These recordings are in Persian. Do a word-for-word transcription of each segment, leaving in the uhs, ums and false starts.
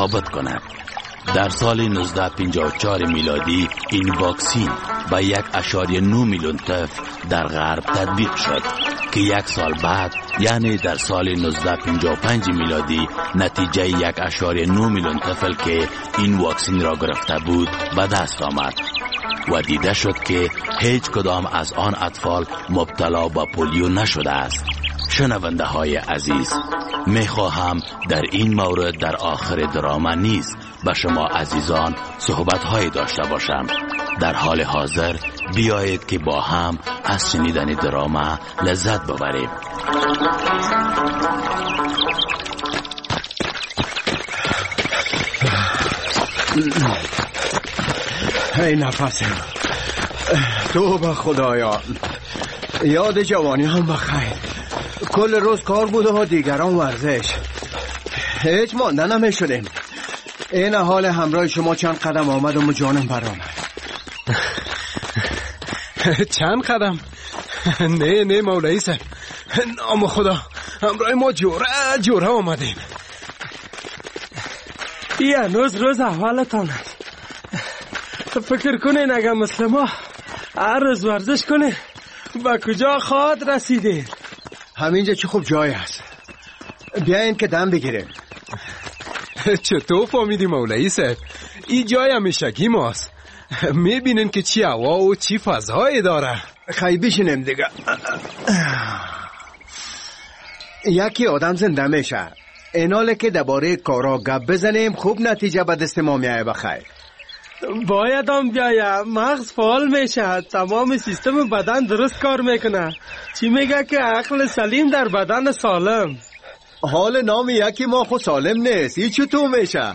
ثابت کند. در سال نوزده پنجاه و چهار میلادی این واکسین به یک اشاریه نه میلیون طفل در غرب تطبیق شد که یک سال بعد یعنی در سال نوزده پنجاه و پنج میلادی نتیجه یک اشاریه نه میلیون طفل که این واکسین را گرفته بود به دست آمد و دیده شد که هیچ کدام از آن اطفال مبتلا به پولیو نشده است. شنونده های عزیز، می خواهم در این مورد در آخر دراما نیز به شما عزیزان صحبت های داشته باشم. در حال حاضر بیایید که با هم از شنیدن دراما لذت ببریم. ای نفسم، تو به خدایان، یاد جوانی هم بخیر. کل روز کار بوده و دیگران ورزش، هیچ مانده نمی شدیم. این حال همراه شما چند قدم آمد و جانم برآمد. چند قدم؟ نه نه مولایی صاحب، نام خدا، همراه ما جوره جوره آمدیم. ای هنوز روز اولتان است. فکر کنین اگر مثل ما هر روز ورزش کنین با کجا خواهد رسیدین؟ همینجا چه خوب جای است، بیاین که دم بگیریم. چطور فهمیدی مولایی صاحب؟ این جای همیشگی ماست. میبینین که چی هوا و چی فضایی داره. خیلی بشینیم دیگه. یکی آدم زنده میشه. ایناله که درباره کارا گپ بزنیم خوب نتیجه به دست ما میایه. بخیر باید هم بیایه، مغز فعال میشه، تمام سیستم بدن درست کار میکنه. چی میگه که عقل سلیم در بدن سالم. حال نام یکی ما خود سالم نیست، این چطور میشه؟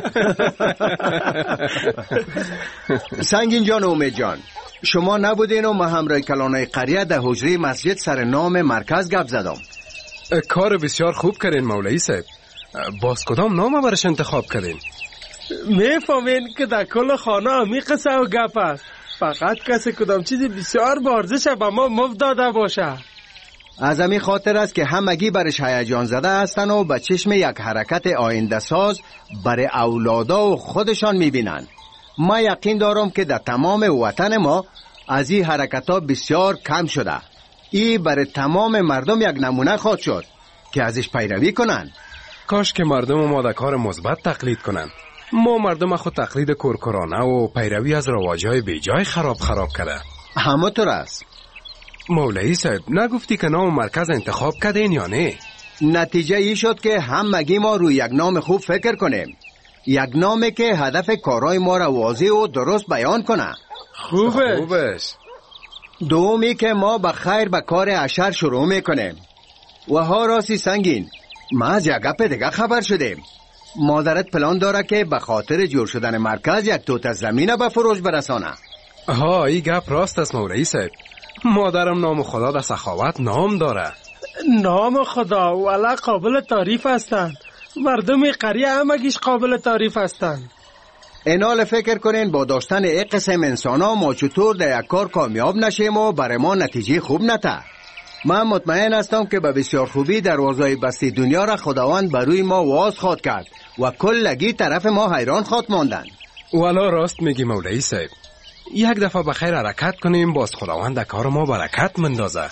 سنگین جان و امید جان، شما نبودین و ما همراه کلانای قریه در حجره مسجد سر نام مرکز گپ زدم. کار بسیار خوب کردین مولایی صاحب. باز کدام نام برش انتخاب کردین؟ میفهمین که در کل خانه همی قصه و گپ است. فقط کسی کدام چیزی بسیار بارزش به ما مفت داده باشه. از همین خاطر است که همگی برش هیجان زده هستن و به چشم یک حرکت آینده ساز برای اولادا و خودشان میبینن. ما یقین دارم که در تمام وطن ما از این حرکت ها بسیار کم شده. این برای تمام مردم یک نمونه خواهد شد که ازش پیروی کنن. کاش که مردم ما در کار مثبت تقلید کنن. ما مردم خود تقلید کرکرانه و پیروی از رواجهای بیجای خراب خراب کرده. همونطور است. مولایی صاحب، نگفتی که نام مرکز انتخاب کردین یا نه؟ نتیجه ای شد که همگی ما روی یک نام خوب فکر کنیم. یک نامی که هدف کارهای ما را واضح و درست بیان کنه. خوبه. خوبش. دومی که ما به خیر به کار اشر شروع میکنیم. و ها راستی سنگین، ما از یک گپ دیگه خبر شدیم. مادرت پلان داره که به خاطر جور شدن مرکز یک توت از زمینه به فروش برسانه. ها، این گپ راست است مولایی صاحب. مادرم نام خدا در سخاوت نام داره. نام خدا والا قابل تعریف هستند. مردم قریه همگیش قابل تعریف هستند. اینال فکر کنین با داشتن یک قسم انسان ها ما چطور در یک کار کامیاب نشیم و برای ما نتیجه خوب نته. من مطمئن هستم که به بسیار خوبی دروازه بستی دنیا را خداوند بروی ما واز خواد کرد و کلگی طرف ما حیران خواد ماندن. والا راست میگی مولایی صاحب. یک دفعه بخیر حرکت کنیم، باز خداوند در کار ما برکت مندازه.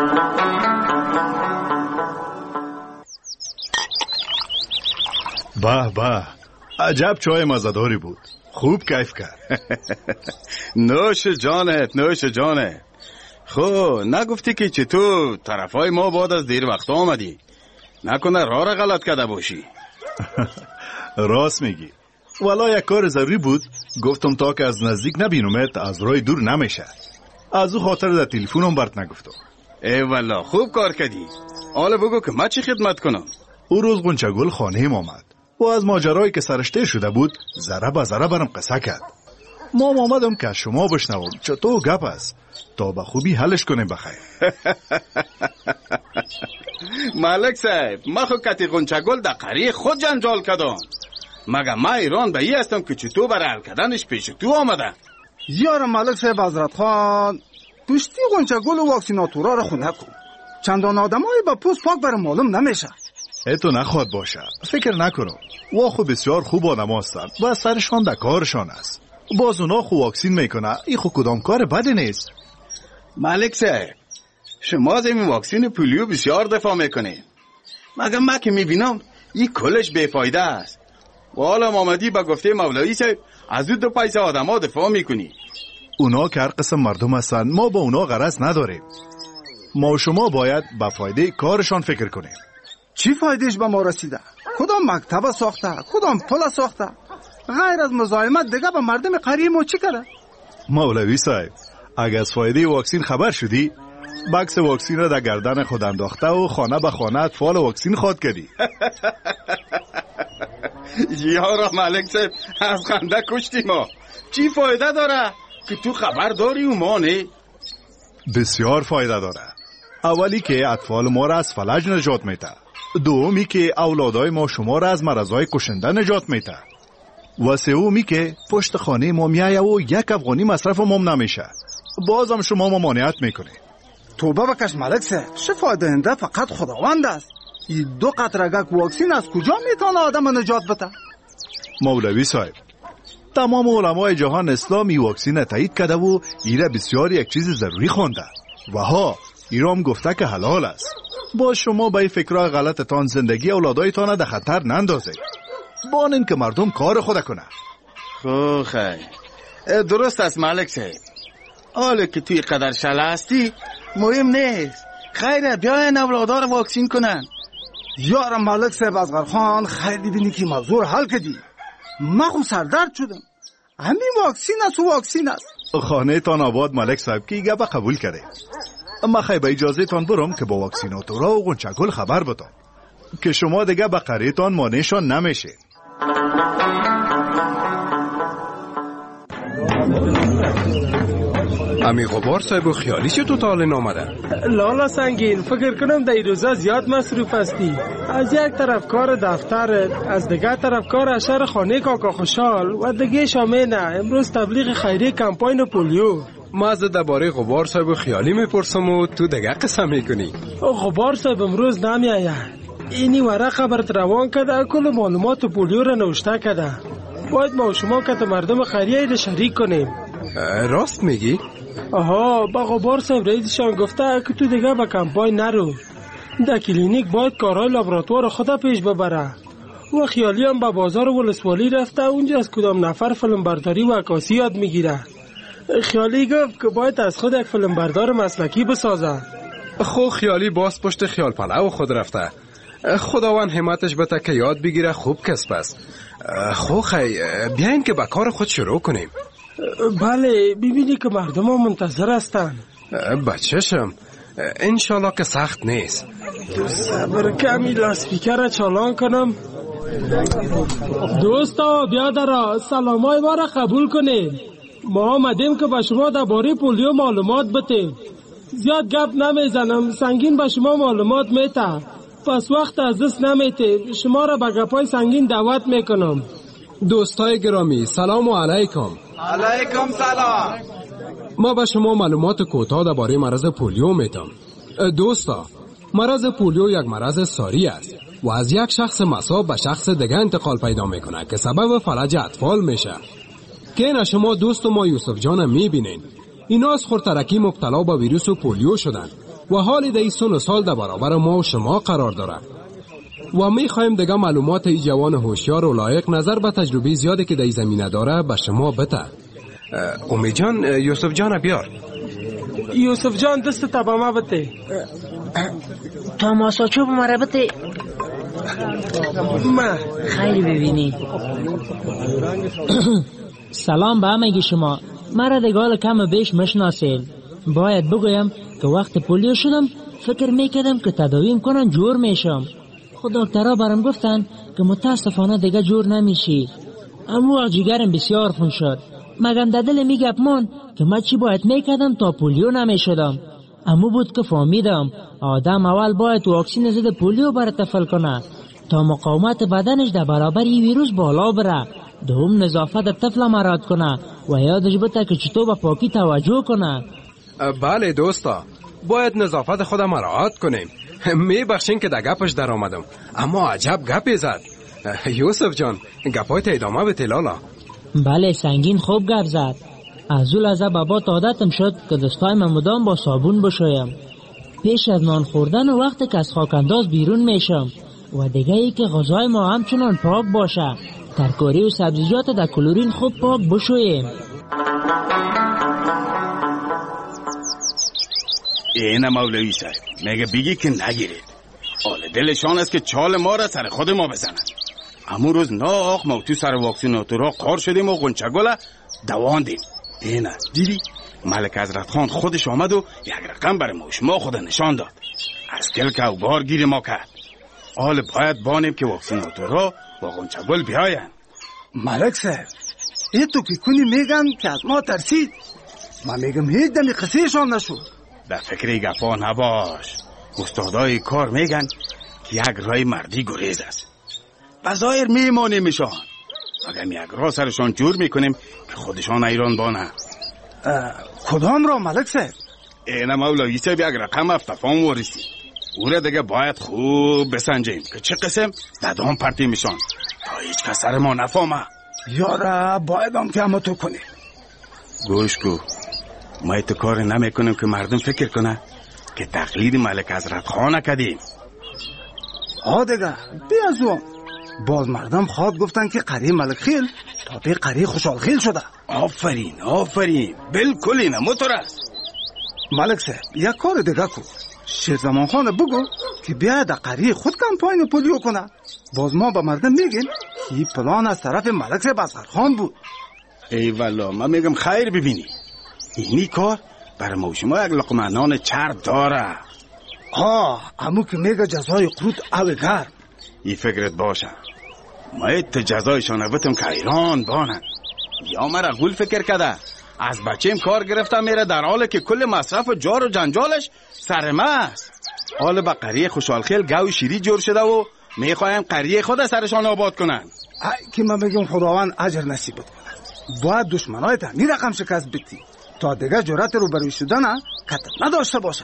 به به، عجب چای مزداری بود، خوب کیف کرد. نوش جانت، نوش جانت. خب نگفتی که چطور طرفای ما بعد از دیر وقت آمدی؟ نکنه راه را غلط کرده باشی. راست میگی، والا یک کار ضروری بود، گفتم تا که از نزدیک نبینمت از راه دور نمیشه. از او خاطر در تلفنم برات نگفتم. ای والا خوب کار کردی. حالا بگو که من چی خدمت کنم؟ او روز غنچه‌گل خانه‌ام آمد و از ماجرایی که سرش تیر شده بود ذره به ذره برام قصه کرد. ما آمدم که از شما بشنوم چطور گپ است تا به خوبی حلش کنیم. بخیر. ملک صاحب، من خود کتی غنچه‌گل در قریه خود جنجال کردم. مگه من ایران به ای هستم که چطور برای حل کردنش پیش تو آمده؟ یار ملک صاحب حضرت خان، پشتی غنچه‌گل و واکسیناتورا را خونه کن. چندان آدمای با پوست پاک برای معلوم نمیشه. اتو نخواد باشه. فکر نکنم. وا خو بسیار خوب آدم هستند و سرشان در کارشان است. باز اونا خو واکسین میکنه. این خو کدام کار بدی نیست. ملک صاحب، شما از این واکسین پولیو بسیار دفاع میکنید، مگر من که میبینم این کلش بیفایده است. و حالا آمدی با گفته مولایی صاحب از دو پیسه آدم ها دفاع میکنی. اونا که هر قسم مردم هستند، ما با اونا غرض نداریم. ما و شما باید به فایده کارشان فکر کنیم. چی فایدهش به ما رسیده؟ کدام مکتب ساخته؟ کدام پل ساخته؟ غیر از مزاحمت دیگه به مردم قریه ما چی کرده؟ مولوی صاحب، اگر از فایده واکسین خبر شدی، بکس واکسین را در گردن خود انداخته و خانه به خانه اطفال واکسین خواد کردی. یارا ملک صاحب، از خنده کشتی ما. چی فایده داره که تو خبر داری و ما نه؟ بسیار فایده داره. اولی که اطفال ما را از فلج نجات میده. دومی که اولادای ما شما را از مرضای کشنده نجات میده. و سومی که پشت خانه ما میایه و یک افغانی مصرف ما نمیشه. بازم شما ممانعت میکنه. توبه بکش ملک صاحب، شفا دهنده فقط خداوند است. این دو قطرگک واکسین از کجا میتونه آدم نجات بده؟ مولوی صاحب، تمام علمای جهان اسلامی واکسین تایید کرده و ایره بسیار یک چیز ضروری خونده و ها ایرام گفته که حلال است. با شما به این فکرهای غلطتان زندگی اولادایتان در خطر نندازه. بانین که مردم کار خود کنه. خو خیر، درست است ملک صاحب. حالا که توی قدر شله هستی مهم نیست. خیره بیاین اولادار واکسین کنن. یارم ملک صاحب اصغر خان، خیلی بینی که موضوع حل کردی. من خود سردرد شدم. همین واکسین است و واکسین است. خانه تان آباد ملک صاحب که گپ قبول کرده. اما خیلی به اجازه تان برم که با واکسیناتورا و غنچگل خبر بدم که شما دیگه به قریه تان مانعشان نمیشه. امی غبار صاحب و خیالی چه تو تال نامده؟ لالا سنگین، فکر کنم در این روزا زیاد مصروف هستی. از یک طرف کار دفترت، از دیگه طرف کار اشر خانه کاکا خوشحال و دیگه شامینه امروز تبلیغ خیریه کمپاین پولیو. ما از درباره غبار صاحب و خیالی میپرسم و تو دیگه قسم میکنی. غبار صاحب امروز نمیآید. اینی ورقه برات روان کرده، کل معلومات پولیو را نوشته کرده. باید ما و شما که مردم خیریه را شریک کنیم. راست میگی؟ آها، با غبار صاحب رئیسشان گفته که تو دیگه به کمپاین نرو. در کلینیک باید کارهای لابراتوار خدا پیش ببره. و خیالی هم به بازار ولسوالی رفته، اونجا از کدام نفر فیلم برداری و عکاسی یاد میگیره. خیالی گفت که باید از خود یک فیلم بردار مسلکی بسازه. خو خیالی باز پشت خیال پلو خود رفته. خداوند همتش بده که یاد بگیره، خوب کسب است. خو خی بیاین که به کار خود شروع کنیم. بله، ببینی که مردم ها منتظر هستن. بچه‌شم انشالله که سخت نیست. صبر کمی لاسپیکر را چالان کنم. دوستا بیادرا، سلامای ما را قبول کنید. ما آمدیم که به شما درباره پولیو معلومات بتیم. زیاد گپ نمیزنم، سنگین به شما معلومات میته، پس وقت از دست نمیته. شما را به گپای سنگین دعوت میکنم. دوستای گرامی، سلام علیکم. علیکم سلام. ما به شما معلومات کوتاه درباره مرض پولیو میتم. دوستا، مرض پولیو یک مرض ساری است و از یک شخص مصاب به شخص دیگه انتقال پیدا میکنه که سبب فلج اطفال میشه. که اینا شما دوست ما یوسف جان میبینین، اینا از خورترکی مبتلا به ویروس پولیو شدن و حالی در این سن و سال در برابر ما و شما قرار داره و میخوایم دیگه معلومات ای جوان هوشیار و لایق نظر به تجربه زیادی که در این زمینه داره به شما بده. امی جان، یوسف جان بیار. یوسف جان دست تبا ما بده. تماسا چوب مرا بده. ما خیلی ببینی. سلام به همگی شما. مرا دیگه کم بیش مشناسید. باید بگویم که وقت پولیو شدم فکر میکردم که تداویم کنن جور میشم. خود دکترها برام گفتن که متاسفانه دیگه جور نمیشی. اما وقت جگرم بسیار خون شد. مگم در دل میگم من که من چی باید میکردم تا پولیو نمیشدم. اما بود که فهمیدم آدم اول باید واکسین ضد پولیو برای طفل کنه تا مقاومت بدنش در برابر این ویروس بالا بره. دوم نظافت طفل مراعات کنه و یادش بده که چطور به پاکی توجه کنه. بله دوستا، باید نظافت خود مراعات کنیم. میبخشین که در گپش در آمدم، اما عجب گپی زد. یوسف جان گپایت ادامه بده لالا. بله سنگین خوب گپ زد. از اون لحظه بابا عادتم شد که دستایم مدام با صابون بشویم. پیش از نان خوردن و وقتی که از خاکانداز بیرون میشم و دیگه ای که غذای ما همچنان پاک باشه. ترکاری و سبزیجات در کلورین خوب پاک بشویم. اینه مولوی صاحب میگه بگی که نگیرید. حال دلشان است که چال ما را سر خود ما بزنن. امون روز ناخ ما تو سر واکسیناتورها قار شدیم و غنچگل دواندیم. اینه دیدی ملک حضرت خان خودش آمد و یک رقم برای ما شما خود نشان داد. از کلک او بار گیر ما کرد. حال باید بانیم که واکسیناتورها با غنچگل بیاین. ملک صاحب این تو که کنی میگن که از ما ترسید. من میگم هیچ دمی قصهشان نشد. در فکر گفا نباش. استادای کار میگن که یک رای مردی گریز است. بظاهر میمانیمشان اگر یک راه سرشان جور میکنیم که خودشان ایران بانه. کدام را ملک صاحب؟ اینه مولوی صاحب یک رقم افتفان وارسی. او را دیگه باید خوب بسنجیم که چه قسم دادام پرتی میشان تا هیچ کس سر ما نفهمه. یاره باید هم که همه تو کنی. گوش کو ما تو کار نمیکنیم که مردم فکر کنه که تقلید ملک حضرت خان کردیم. ها دیگه بیازو باز مردم خواد گفتن که قری ملک خیل تا به قری خوشحال خیل شده. آفرین آفرین بالکل اینه موتور است. ملک صاحب یک کار دیگه کو. شیرزمان خان بگو که بیاید قری خود کمپاین پولیو کنه. باز ما با مردم میگیم این پلان از طرف ملک صاحب اصغر خان بود. ای والا من میگم خیر ببینی اینی کار برای ما شما یک لقمه نان چرب داره. آه امو که میگه جزای قروت او گرم. این فکرت باشه ما ایت جزایشان بتم که ایران بانن. یا مرا غول فکر کده از بچیم کار گرفته میره در حالی که کل مصرف جار و جنجالش سر ماست. حال با قریه خوشحال خیل گوی شیری جور شده و میخوایم قریه خود سرشان آباد کنن. ای که من بگم خداوند اجر نصیب کنه. باید دشمنای تنی رقم شکست بیتی تا دیگه جرأت رو بروی شدن کتر نداشته باشه.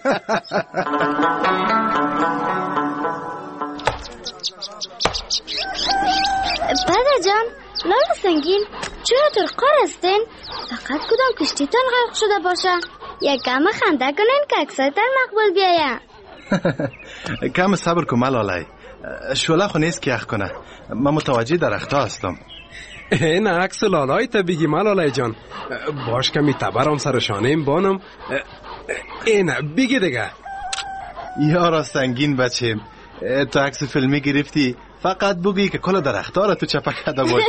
پدر جان لالا سنگین چرا ترقار هستین؟ فقط کدام کشتیتان غرق شده باشه. یک کم خنده کنین که اکسایتر مقبول بیایم. کم صبر کن ملاله. شوله خو نیست که یخ کنه. من متوجه درختا هستم. این عکس لالای تا بگی ملاله جان. باش کمی تبرم سر شانه بانم. این بگی دیگه. یارا سنگین بچه تو عکس فیلمی گرفتی فقط بگی که کل درختا را تو چپک کده باشی.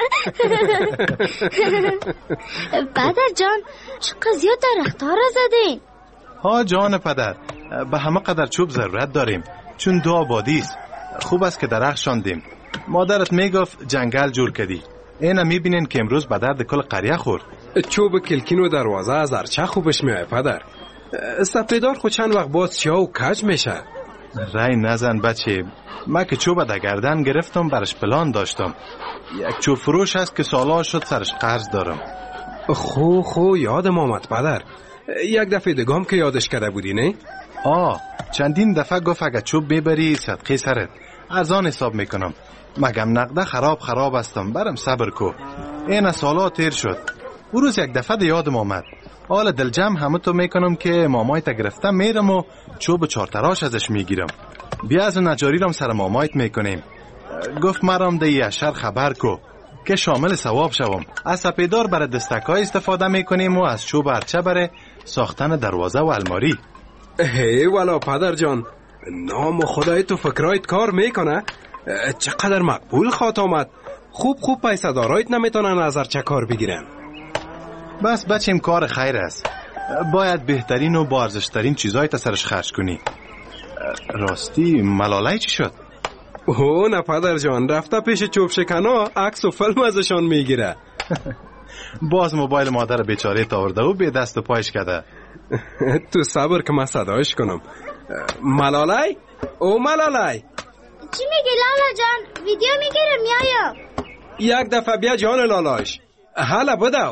پدر جان چقدر زیاد درختا را زدین؟ ها جان پدر به همه قدر چوب ضرورت داریم چون دو آبادی است. خوب است که درخت شاندیم. مادرت میگفت جنگل جور کردی. اینا میبینین که امروز به درد کل قریه خورد. چوب کلکین و دروازه از ارچه خوبش میای پدر. سپیدار خود چند وقت باز سیاه و کج میشه. رای نزن بچه. من که چوب در گردن گرفتم برش پلان داشتم. یک چوب فروش هست که سالا شد سرش قرض دارم. خو خو یادم آمد پدر. یک دفعه دگام که یادش کرده بودی نه؟ آه چندین دفعه گفت اگه چوب ببری صدقه سرت ارزان حساب میکنم. مگم نقده خراب خراب هستم برم صبر کو. این سالا تیر شد. او روز یک دفعه یادم آمد. حالا دل جمع همه تو میکنم که مامایت گرفتم میرم و چوب چارتراش ازش میگیرم. بیا از نجاری رم سر مامایت میکنیم. گفت مرام ده یشر خبر کو که شامل ثواب شوم. از سپیدار برای دستکای استفاده میکنیم و از چوب ارچه برای ساختن دروازه و الماری. هی والا پدر جان نام خدای تو فکرایت کار میکنه. چقدر مقبول خواهد آمد. خوب خوب پیسه دارایت نمیتونن از ارچه کار بگیرن. بس بچیم کار خیر است. باید بهترین و با ارزشترین چیزای تا سرش خرج کنی. راستی ملاله چی شد؟ اوه نه پدر جان رفته پیش چوب شکنا عکس و فیلم ازشان میگیره. باز موبایل مادر بیچاره تاورده و به دست و پایش کرده. تو صبر که من صدایش کنم. ملاله؟ او ملاله چی میگی لالا جان؟ ویدیو میگیرم میایم. یک دفعه بیا جان لالایش. حالا بدو.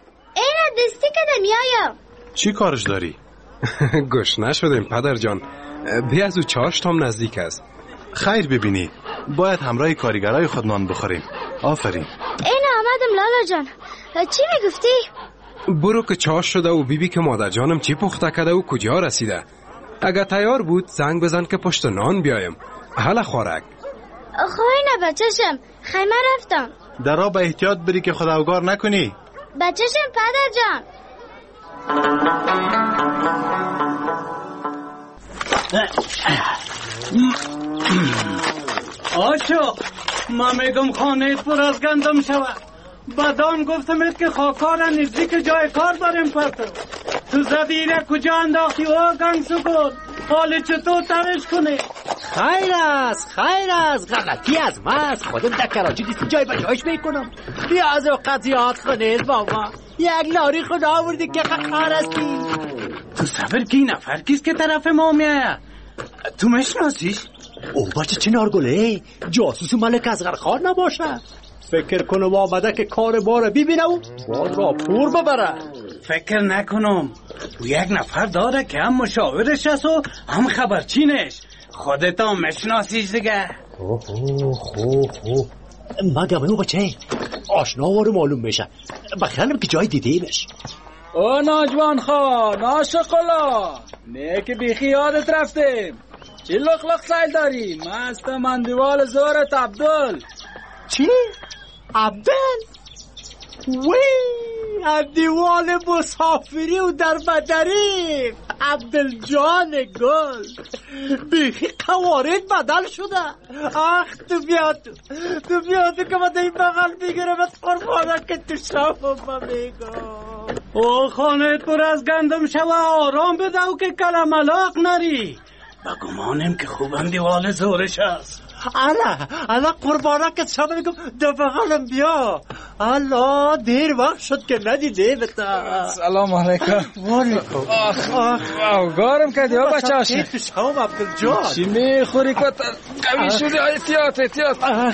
اینا دستی کده میایم. چی کارش داری؟ گوش نشدیم پدر جان. بی از او چاشت هم نزدیک است. خیر ببینی، باید همراه کارگرای خود نان بخوریم. آفرین. این آمدم لالا جان. چی میگفتی؟ برو که چاشت شده و بیبی که مادر جانم چی پخته کرده و کجا رسیده. اگه تیار بود زنگ بزن که پشت نان بیایم. حالا خورک. خواهی نه بچه‌شم، خیمه رفتم. درا به احتیاط بری که خود اوگار نکنی. بچه‌شم پدر جان. آشو ما میگم خانه پر از گندم شود. بدان گفتمت که خاکار نزدیک جای کار داریم پتر. تو زدیره کجا انداختی و گنگ سکون حال چطور ترش کنی؟ خیر است خیر است غلطی از من است. خودم در کراچی دیستی جای بجایش میکنم. بیاز و قضیات کنید بابا. یک لاری خدا آوردی که خار هستی. تو صبر کی نفر کیست که طرف ما میآید؟ تو مشناسیش؟ او بچه چنارگله جاسوس ملک اصغر خان نباشه. فکر کنم آمده که کار ما را ببینه و باد را پور ببره. فکر نکنم. او یک نفر داره که هم مشاورش است و هم خبرچینش. خودت هم مشناسیش دیگه. اوه خوب خوب مگم او بچه آشنا وارو معلوم میشه. بخیرم که جای دیدیمش. او ناجوان خان آشقلا نه که بیخی یادت رفتیم. چی لخ لخ سایل داری؟ مست مندوال زورت عبدال. چی؟ عبدال؟ وی عبدیوال مسافری و در بدری عبدال جان گل بیخی قوارد بدل شده. اخ تو بیاد تو بیاد که من این بغل بگیره بس قربانه که تو شما میگم. او خانه پر از گندم شوه آرام بده و که کلملاق نری. بگمانم که خوبم دیوال زورش است. الا الا قربانه که شما میگم دو بغلم بیا. الا دیر وقت شد که ندیده بتا. سلام علیکم. والیکم. آخ آخ اوگارم کردی ها بچه هاشی. کیفش هم عبدالجان چی میخوری کتا قوی شده؟ احتیاط احتیاط.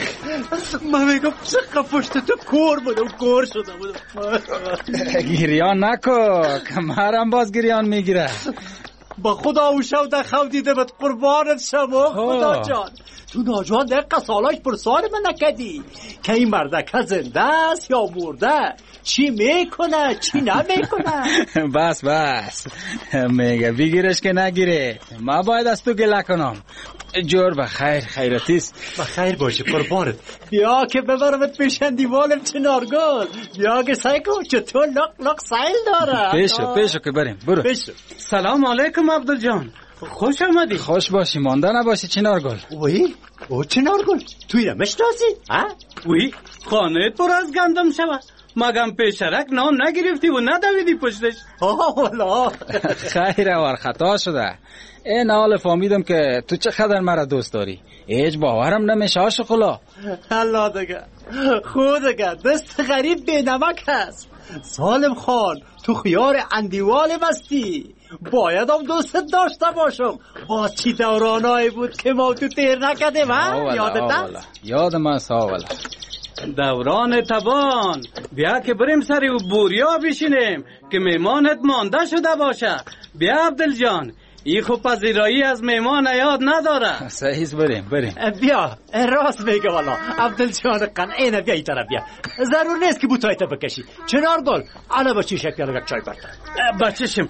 من میگم چقدر پشت تو کور بودم کور شده بودم. گریان نکو کمرم باز گریان میگیره. با خدا او شو در خو دیده بد قربانت شما خدا جان. تو ناجوان دقیقه سالاش پرسان من نکدی که این مردکه زنده است یا مرده؟ چی میکنه چی نمیکنه؟ بس بس میگه بگیرش که نگیره. ما باید از تو گله کنم. جور بخیر خیرتیست. بخیر باشه قربانت. بیا که ببرمت پیشن دیوالم چنارگل. بیا که سعی کن چطور لق لق سایل داره. پیشو پیشو که بریم برو. پیشو. سلام علیکم عبدالجان. خوش آمدی. خوش باشی مانده نباشی چنارگل. وی او چنارگل توی نمشناسی؟ ها؟ وی خانه پر از گندم شود. مگم پیشرک نام نگرفتی و ندویدی پشتش؟ آه والا خیره وار خطا شده. این حال فهمیدم که تو چقدر مرا دوست داری. هیچ باورم نمیشه عاشقلا. الله دیگه خود دیگه دست غریب بی نمک هست. سالم خان تو خیار اندیوال مستی. باید هم دوستت داشته باشم. با چی دورانایی بود که ما تو تیر نکدیم ها؟ یادت هست؟ یادم هست آولا. دوران تبان بیا که بریم سری و بوریا بشینیم که میمانت مانده شده باشه. بیا عبدالجان ای خوب پذیرایی از میمان یاد نداره. صحیح بریم بریم. بیا راست میگه والا عبدالجان قن اینه بیا ای طرف بیا. ضرور نیست که بوتایت بکشی. چنارگل انا با چی شکل یک چای برتن. بچشم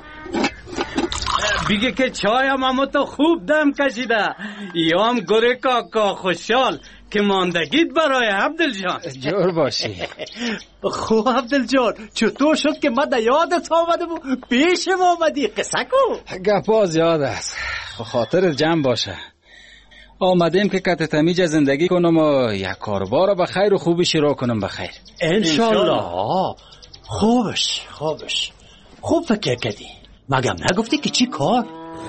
بگه که چای هم همه تو خوب دم کشیده. یا هم گره کاکا خوشحال که ماندگیت برای عبدالجان. جور باشی. خوب عبدالجان چطور شد که من یادت آمده بود پیشم آمدی؟ قصه کو گپاز یاد است. خاطر جمع باشه. آمدیم که کت تمیج زندگی کنم و یک کاربار رو بخیر و خوبی شروع کنم بخیر انشالله. خوبش خوبش خوب فکر کردی. مگم نگفتی که چی کار؟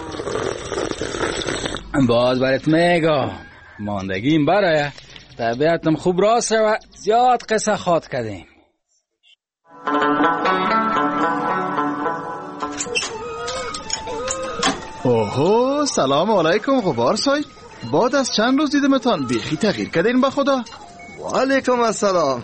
باز برات میگم ماندگیم برای طبیعتم خوب راست و زیاد قصه خواد کردیم. اوهو سلام علیکم غبار سای. بعد از چند روز دیدمتان بیخی تغییر کردین با خدا. و علیکم السلام.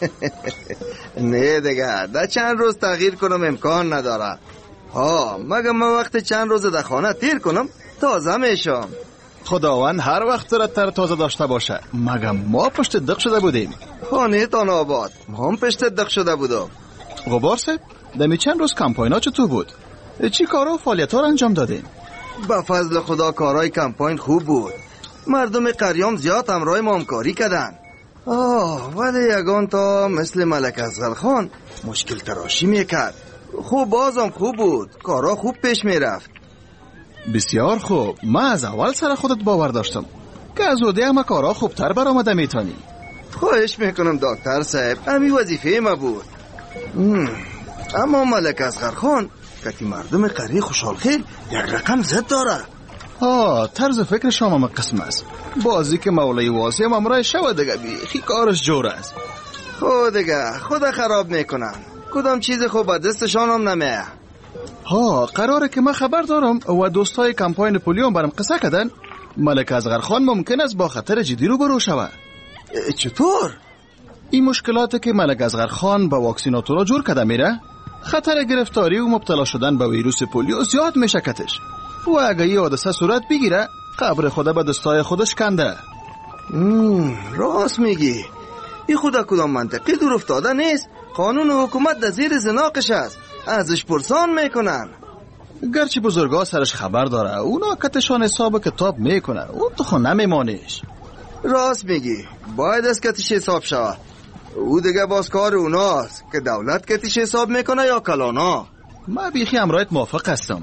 نه دیگه در چند روز تغییر کنم امکان نداره. ها مگه من وقت چند روز در خانه تیر کنم تازه میشم. خداوند هر وقت را تر تازه داشته باشه. مگه ما پشت دق شده بودیم؟ خانه تان آباد، ما هم پشت دق شده بودم. غبار صاحب، دمی چند روز کمپاین ها چطور بود؟ چی کارا و فعالیت ها را انجام دادین؟ به فضل خدا کارهای کمپاین خوب بود. مردم قریام زیاد همراه ما همکاری کردن. آه ولی یگان تا مثل ملک افضل خان مشکل تراشی میکرد. خوب بازم خوب بود، کارا خوب پیش میرفت. بسیار خوب. من از اول سر خودت باور داشتم که از اوده همه کارا خوبتر برآمده میتونی. خواهش میکنم دکتر صاحب، همین وظیفه ما بود. ام. اما ملک افضل خان که مردم قریه خوشحال خیل یک رقم زد داره. آه طرز فکر شما من قسم است. بازی که مولای واسی هم امرای شود دیگه بیخی کارش جور است. خود دیگه خدا خراب میکنن، کدام چیز خوب به دستشان هم نمیه. ها قراره که من خبر دارم و دوستای کمپاین پولیو برام قصه کردن ملک افضل خان ممکن است با خطر جدی رو برو شود. چطور؟ این مشکلاتی که ملک افضل خان با واکسیناتورا جور کرده میره، خطر گرفتاری و مبتلا شدن به ویروس پولیو زیاد میشه کتش. و اگه یه حادثه صورت بگیره قبر خدا به دستای خودش کنده. راست میگی. این خدا کدام منطقی دور افتاده نیست. قانون و حکومت در زیر زناقش است، ازش پرسان میکنن. گرچه بزرگا سرش خبر داره، اونا کتشان حساب کتاب میکنه، اون تو خود نمیمانیش. راست میگی، باید از کتش حساب شود. او دیگه باز کار اوناست که دولت کتش حساب میکنه یا کلانا. من بیخی امرایت موافق هستم.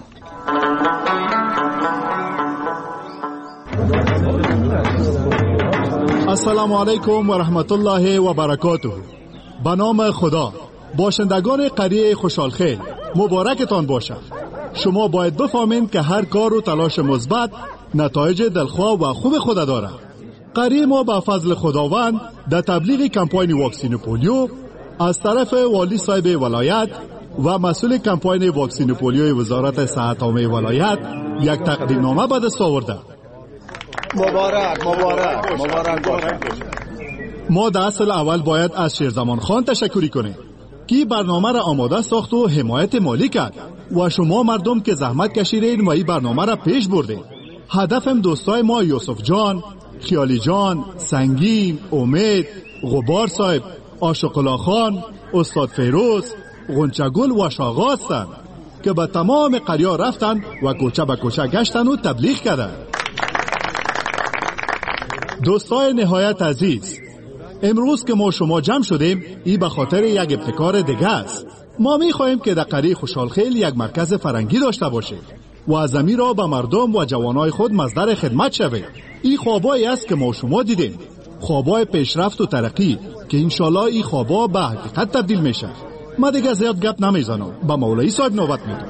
السلام علیکم و رحمت الله و برکاته. به نام خدا. باشندگان قریه خوشحالخیل مبارکتان باشد. شما باید بفهمید که هر کار و تلاش مثبت نتایج دلخواه و خوب خود دارد. قریه ما به فضل خداوند در تبلیغ کمپاین واکسین پولیو از طرف والی صاحب ولایت و مسئول کمپاین واکسین پولیو وزارت صحت عامه ولایت یک تقدیرنامه به دست آورده. مبارک مبارک مبارک باشد. ما در اصل اول باید از شیرزمان خان تشکری کنیم که برنامه را آماده ساخت و حمایت مالی کرد و شما مردم که زحمت کشیدین و این برنامه را پیش بردین. هدفم دوستای ما یوسف جان، خیالی جان، سنگین، امید، غبار صاحب، عاشق‌الله خان، استاد فیروز، غنچگل و شاغا هستند که به تمام قریه رفتن و کوچه به کوچه گشتن و تبلیغ کردن. دوستای نهایت عزیز، امروز که ما شما جمع شدیم این به خاطر یک ابتکار دیگه است. ما می خواهیم که در قریه خوشحالخیل یک مرکز فرنگی داشته باشیم و از زمین را به مردم و جوانای خود مصدر خدمت شویم. این خوابایی است که ما شما دیدیم، خوابای پیشرفت و ترقی که انشالله این خوابا به حقیقت تبدیل میشه. ما دیگه زیاد گپ نمیزنم، با مولایی صاحب نوبت میدم.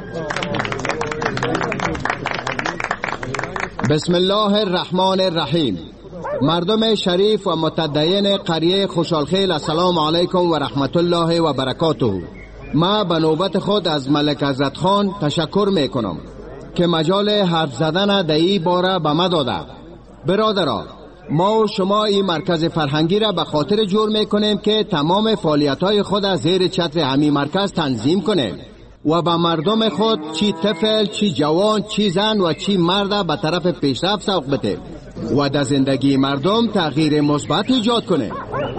بسم الله الرحمن الرحیم. مردم شریف و متدین قریه خوشحالخیل السلام علیکم و رحمت الله و برکاته. ما به نوبت خود از ملک افضل خان تشکر میکنم که مجال حرف زدن در این باره به ما داده. برادران، ما و شما این مرکز فرهنگی را به خاطر جور میکنیم که تمام فعالیت‌های خود از زیر چتر همین مرکز تنظیم کنیم و به مردم خود چی طفل، چی جوان، چی زن و چی مرد به طرف پیشرفت سوق بده و در زندگی مردم تغییر مثبت ایجاد کنه.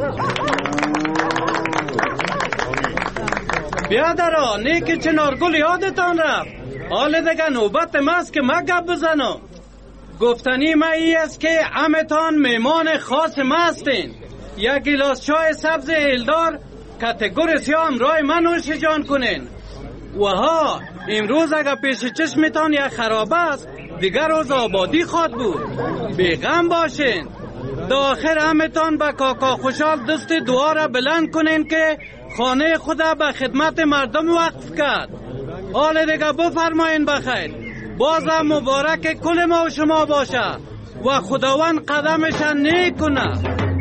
بیادران، نیک چنارگل یادتان رفت. حال دیگه نوبت ماست که ما گپ بزنم. گفتنی ما ای است که همتان میمان خاص ما هستین. یک گلاس چای سبز هلدار کاتگوری سیاه همراه من نوش جان کنین. و ها امروز اگر پیش چشمتان یک خرابه است، دیگر روز آبادی خواد بود. بیغم باشین. در آخر همتان به کاکا خوشحال دست دعا را بلند کنین که خانه خدا به خدمت مردم وقف کرد. حال دیگه بفرماین بخیر. بازم مبارک کل ما و شما باشه و خداوند قدمشان نیک کنه.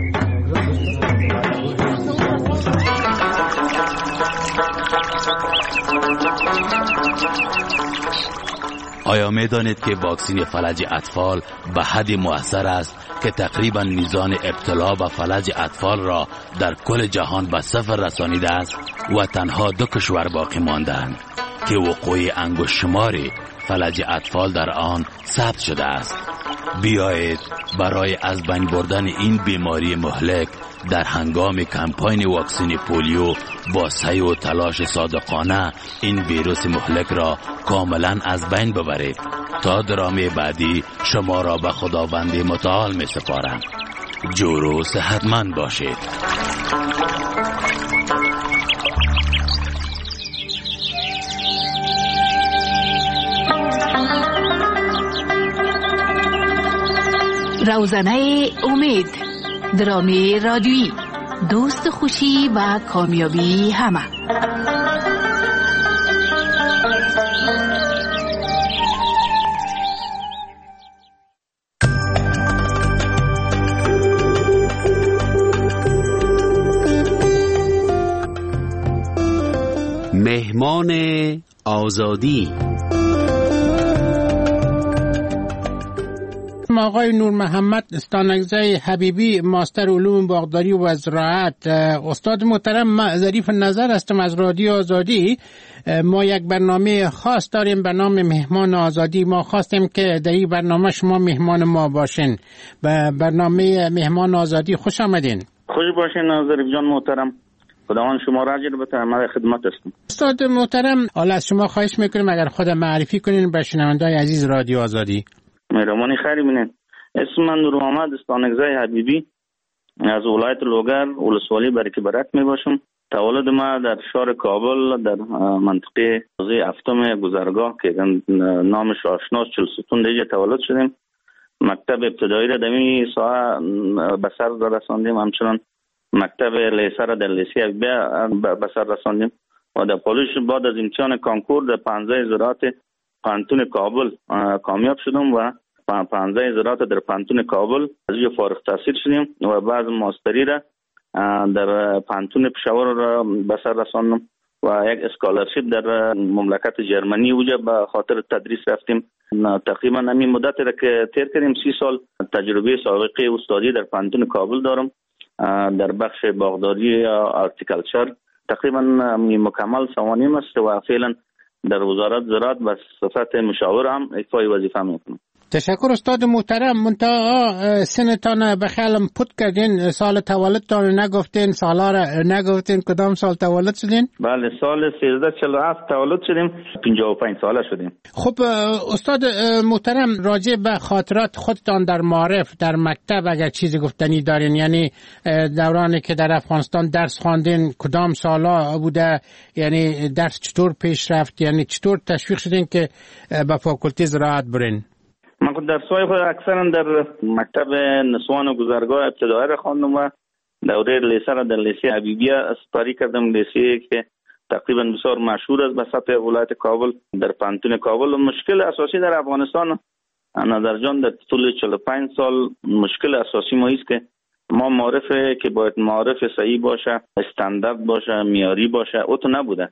آیا می دانید که واکسین فلج اطفال به حد مؤثر است که تقریبا میزان ابتلا به فلج اطفال را در کل جهان به صفر رسانیده است و تنها دو کشور باقی ماندند که وقوع انگشت شماری فلج اطفال در آن ثبت شده است. بیایید برای از بین بردن این بیماری مهلک در هنگام کمپاین واکسن پولیو با سعی و تلاش صادقانه این ویروس مهلک را کاملا از بین ببرید. تا درامه بعدی شما را به خداوند متعال می سپارم. جور و صحتمند باشید. روزنه امید، درامی رادیویی، دوست خوشی و کامیابی همه. مهمان آزادی. آقای نور محمد استانگزی حبیبی، ماستر علوم باغداری و زراعت. استاد محترم، ظریف نظر هستم از رادیو آزادی. ما یک برنامه خاص داریم به نام مهمان آزادی. ما خواستیم که در این برنامه شما مهمان ما باشین. به برنامه مهمان آزادی خوش آمدین. خوش باشین ظریف جان محترم. خداوند شما را اجر بده. من خدمت هستم. استاد محترم، حالا از شما خواهش میکنیم اگر خود معرفی کنین به شنونده‌های عزیز رادیو آزادی. مهربانی خیلی بینید. اسم من نور محمد استانگزی حبیبی از ولایت لوگر ولسوالی برکی برک می باشم. تولد ما در شهر کابل در منطقه حوزه هفتم گذرگاه که نامش آشناست چهل ستون دیگه تولد شدیم. مکتب ابتدایی را دمی ساعه به سر رساندیم، همچنان مکتب لیسه را در لیسه بیا به سر رساندیم و در پالوش بعد از امتحان کانکور در پانزده زراعت پانتون کابل کامیاب شدم و پانزده زراعت در پانتون کابل از اینجا فارغ التحصیل شدیم و بعد ماستری را در پانتون پشاور را به سر رساندم و یک اسکالرشیپ در مملکت جرمنی اونجا به خاطر تدریس رفتیم. تقریبا همین مدت را که تیر کردیم سی سال تجربه سابقه استادی در پانتون کابل دارم در بخش باغداری یا آرتیکلچر. تقریبا مکمل سوانیم است و فعلا در وزارت زراعت به صفت مشاور هم ایفای وظیفه میکنم. تشکر استاد محترم. منتها سنتان بخیالم پت کردین، سال تولدتان نگفتین، سالا را نگفتین. کدام سال تولد شدین؟ بله سال سیزده چهل و هفت تولد شدیم، پنجاه و پنج ساله شدیم. خب استاد محترم، راجع به خاطرات خودتان در معارف در مکتب اگر چیزی گفتنی دارین، یعنی دورانی که در افغانستان درس خواندین کدام سالا بوده، یعنی درس چطور پیش رفت، یعنی چطور تشویق شدین که به فاکولته زراعت برین؟ من خود درس‌های خود اکثرا در مکتب نسوان و گذرگاه ابتدایی را خواندم و دوره لیسه را در لیسه حبیبیه اسپاری کردم، لیسه که تقریبا بسیار مشهور است به سطح ولایت کابل در پانتون کابل. مشکل اساسی در افغانستان نظر جان در طول چهل و پنج سال مشکل اساسی ما است که ما معرفه که باید معرف صحیح باشه، استاندارد باشه، معیاری باشه، او تو نبوده.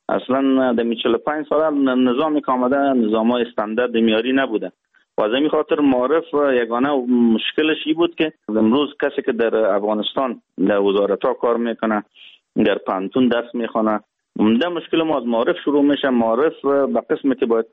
اصلا در چهل و پنج سال نظامی که آمده نظام‌های استاندارد معیاری نبوده و از این خاطر معرف یگانه مشکلش این بود که امروز کسی که در افغانستان در وزارت‌ها کار میکنه، در پانتون درس میخونه، اونده مشکل ما از معرف شروع میشه. معرف به قسمی که باید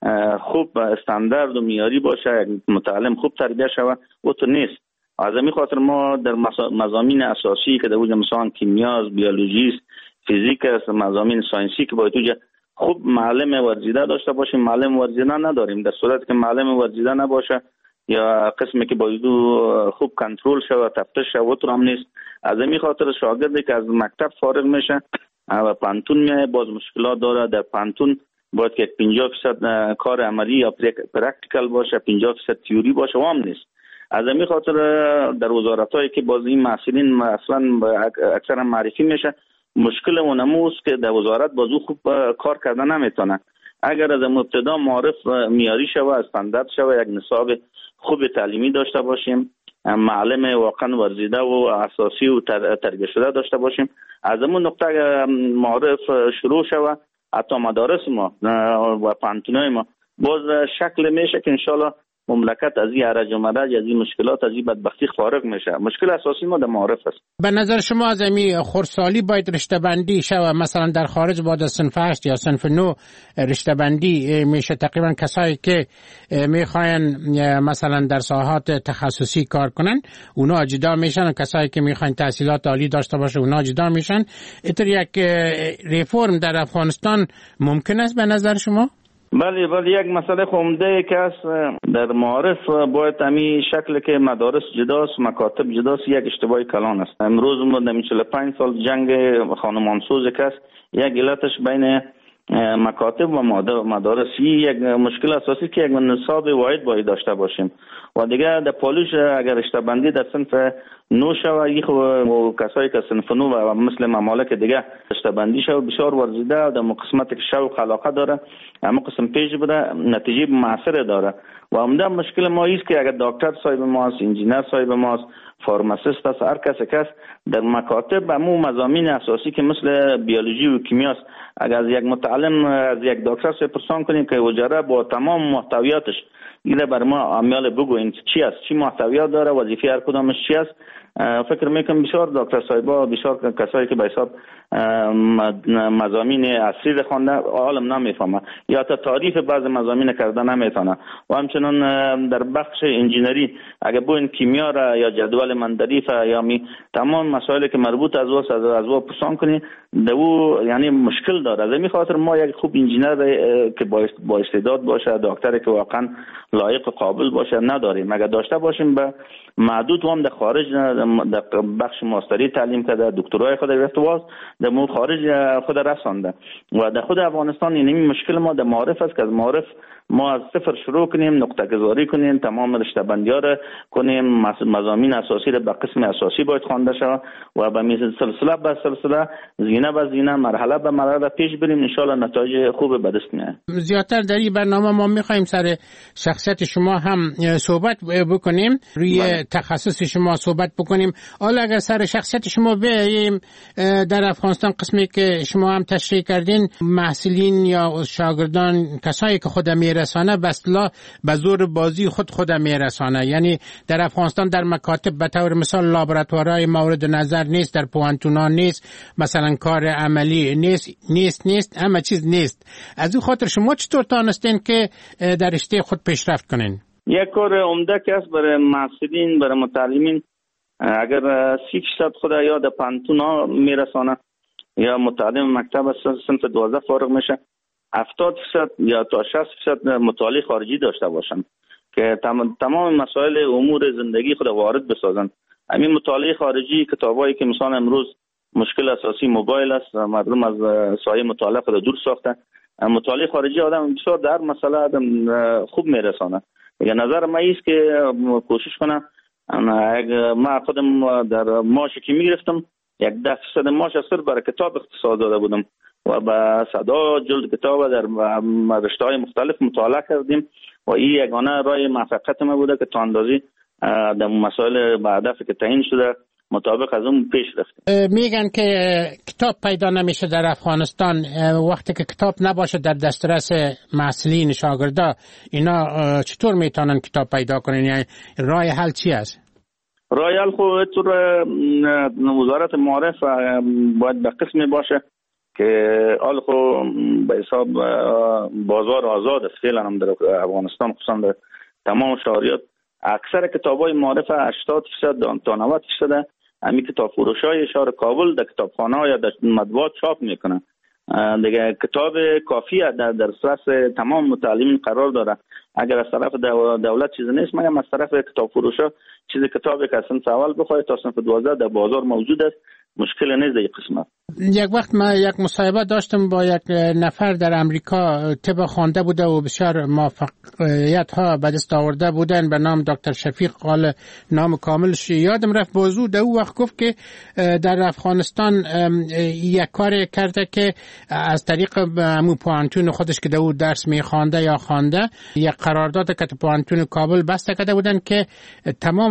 خوب استاندارد و معیاری باشه، متعلم خوب تربیت شود، او تو نیست. از این خاطر ما در مضامین اساسی که در وجه مثلا کیمیا، بیولوژی، فیزیک است، مضامین ساینسی که باید وجه خوب معلم ورزیده داشته باشیم، معلم ورزیده نداریم. در صورت که معلم ورزیده نباشه یا قسمی که باید خوب کنترل شود، تفتیش شود، تو هم نیست. از این خاطر شاگردی که از مکتب فارغ میشه و پانتون میاد باز مشکلات داره. در پانتون باید که پنجاه درصد کار عملی یا پرکتیکال باشه، پنجاه درصد تئوری باشه، و هم نیست. از این خاطر در وزارت‌هایی که باز این مسئولین اصلا اکثرا معرفی میشه، مشکل اونمو است که در وزارت بازو خوب کار کردن نمیتونه. اگر از ابتدا معرف معیاری شوه، استاندارد شوه، یک نصاب خوب تعلیمی داشته باشیم، معلم واقعا ورزیده و اساسی و تربیت شده داشته باشیم، از اون نقطه معرف شروع شوه، حتی مدارس ما و پانتونای ما باز شکل میشه که انشالله مملکت از این هرج و مرج، از این مشکلات، از این بدبختی فارغ میشه. مشکل اساسی ما در معارف است. به نظر شما از امی خردسالی باید رشته بندی شود؟ مثلا در خارج باید از صنف هشت یا صنف نو رشته بندی میشه. تقریبا کسایی که میخواین مثلا در ساحات تخصصی کار کنن اونا جدا میشن، و کسایی که میخواین تحصیلات عالی داشته باشه اونا جدا میشن. اینطور یک ریفورم در افغانستان ممکن است به نظر شما؟ بله بله، یک مسئله عمده که است در معارف باید همین شکل که مدارس جداست، مکاتب جداست، یک اشتباه کلان است. امروز ما در چهل و پنج سال جنگ خانمانسوز که است، یک علتش بین مکاتب و مدارس یک مشکل اساسی که یک نصاب واحد باید داشته باشیم. و دیگه در پالوش اگر رشته بندی در صنف نو شود، یک کسایی که صنف نو و مثل ممالک دیگه رشته بندی شود بسیار ورزیده و در قسمت که شوق علاقه داره اما قسم پیش بده نتیجه موثر داره. و عمده مشکل ما است که اگر دکتر صاحب ماست، انجینر صاحب ماست، فارماسیست است، هر کس کس در مکاتب همون مضامین اساسی که مثل بیولوژی و کیمیاست، اگر از یک متعلم از یک دکتر صاحب پرسان کنیم که وجره با تمام محتویاتش اینه بر ما عمیال بگوین چی است، چی محتویات داره، وظیفه هر کدامش چی است، فکر میکنم بسیار دکتر صاحبا، بسیار کسایی که به حساب مضامین اصلی رو خوانده عالم نمیفهمه یا تا تعریف بعض مضامین کرده نمیتونه. و همچنان در بخش انجینری اگه بوین کیمیا را یا جدول مندریف یا می تمام مسائلی که مربوط از واس از از واس پرسان کنی دو یعنی مشکل داره. از این خاطر ما یک خوب انجینر که با استعداد باشه، دکتر که واقعا لایق و قابل باشه نداریم. اگه داشته باشیم به محدود هم در خارج در بخش ماستری تعلیم کرده، دکترای خود گرفته واس در مو خارج خود رسانده. و در خود افغانستان این مشکل ما در معارف است که از معارف ما از صفر شروع کنیم، نقطه گذاری کنیم، تمام رشته بندی ها را کنیم، مضامین اساسی را به قسم اساسی باید خوانده شود و به میز سلسله به سلسله، زینه به زینه، مرحله به مرحله پیش بریم. ان شاء الله نتایج خوب به دست میاد. زیادتر در این برنامه ما میخوایم سر شخصیت شما هم صحبت بکنیم، روی بله. تخصص شما صحبت بکنیم. حالا اگر سر شخصیت شما بیاییم، در افغانستان قسمی که شما هم تشریح کردین، محصلین یا شاگردان کسایی که خود میرسانه به اصطلاح به زور بازی خود خود میرسانه، یعنی در افغانستان در مکاتب به طور مثال لابراتوارهای مورد نظر نیست، در پوانتونا نیست، مثلا کار عملی نیست نیست نیست همه چیز نیست. از این خاطر شما چطور تانستین که در رشته خود پیشرفت کنین؟ یک کار عمده که است برای محصلین، برای متعلمین، اگر سی فیصد خود یا در پوانتونا میرسانه یا متعلم مکتب صنف دوازده فارغ میشه، هفتاد درصد یا تا شصت درصد مطالعه خارجی داشته باشن که تمام مسائل امور زندگی خود وارد بسازن. همین مطالعه خارجی، کتابایی که مثلا امروز مشکل اساسی موبایل است، مردم از سایه مطالعه خود دور ساخته، مطالعه خارجی آدم بسیار در مسئله آدم خوب میرسانه. یه نظر ما ایست که کوشش کنم، ما خودم در ماشی که میگرفتم یک ده درصد ماش اصلا برای کتاب اختصاص داده بودم و با صدا جلد کتاب در رشته‌های مختلف مطالعه کردیم و این یگانه راه موفقیت ما بوده که تا اندازی در مسائل به هدفی که تعیین شده مطابق از اون پیش رفتیم. میگن که کتاب پیدا نمیشه در افغانستان. وقتی که کتاب نباشه در دسترس محصلین شاگردا، اینا چطور میتونن کتاب پیدا کنن؟ یعنی راه حل چی است؟ راه حل خود طور وزارت معارف باید به قسمی باشه که آل خو به حساب بازار آزاد است فعلا هم در افغانستان، خصوصا در تمام شهریات اکثر کتابای معارف هشتاد درصد تا نود درصد همین کتاب فروشای شهر کابل در کتابخانه‌ها یا در مطبوعات چاپ میکنن. دیگه کتاب کافی در دسترس تمام متعلمین قرار داره. اگر از طرف دولت چیز نیست، مگر از طرف کتاب فروشا چیز کتابی که اصلا سوال بخواهید تا صنف دوازده در بازار موجود است، مشکل نیست در این قسمت. یک وقت ما یک مصاحبه داشتم با یک نفر در امریکا، طب خوانده بوده و بسیار موفقیت ها به دست آورده بودن، به نام دکتر شفیق. قال نام کاملش یادم رفت بازو. در اون وقت گفت که در افغانستان یک کار کرده که از طریق همون پوانتون خودش که در اون درس می خوانده یا خوانده، یک قرارداد که پوانتون کابل بسته کرده بودن که تمام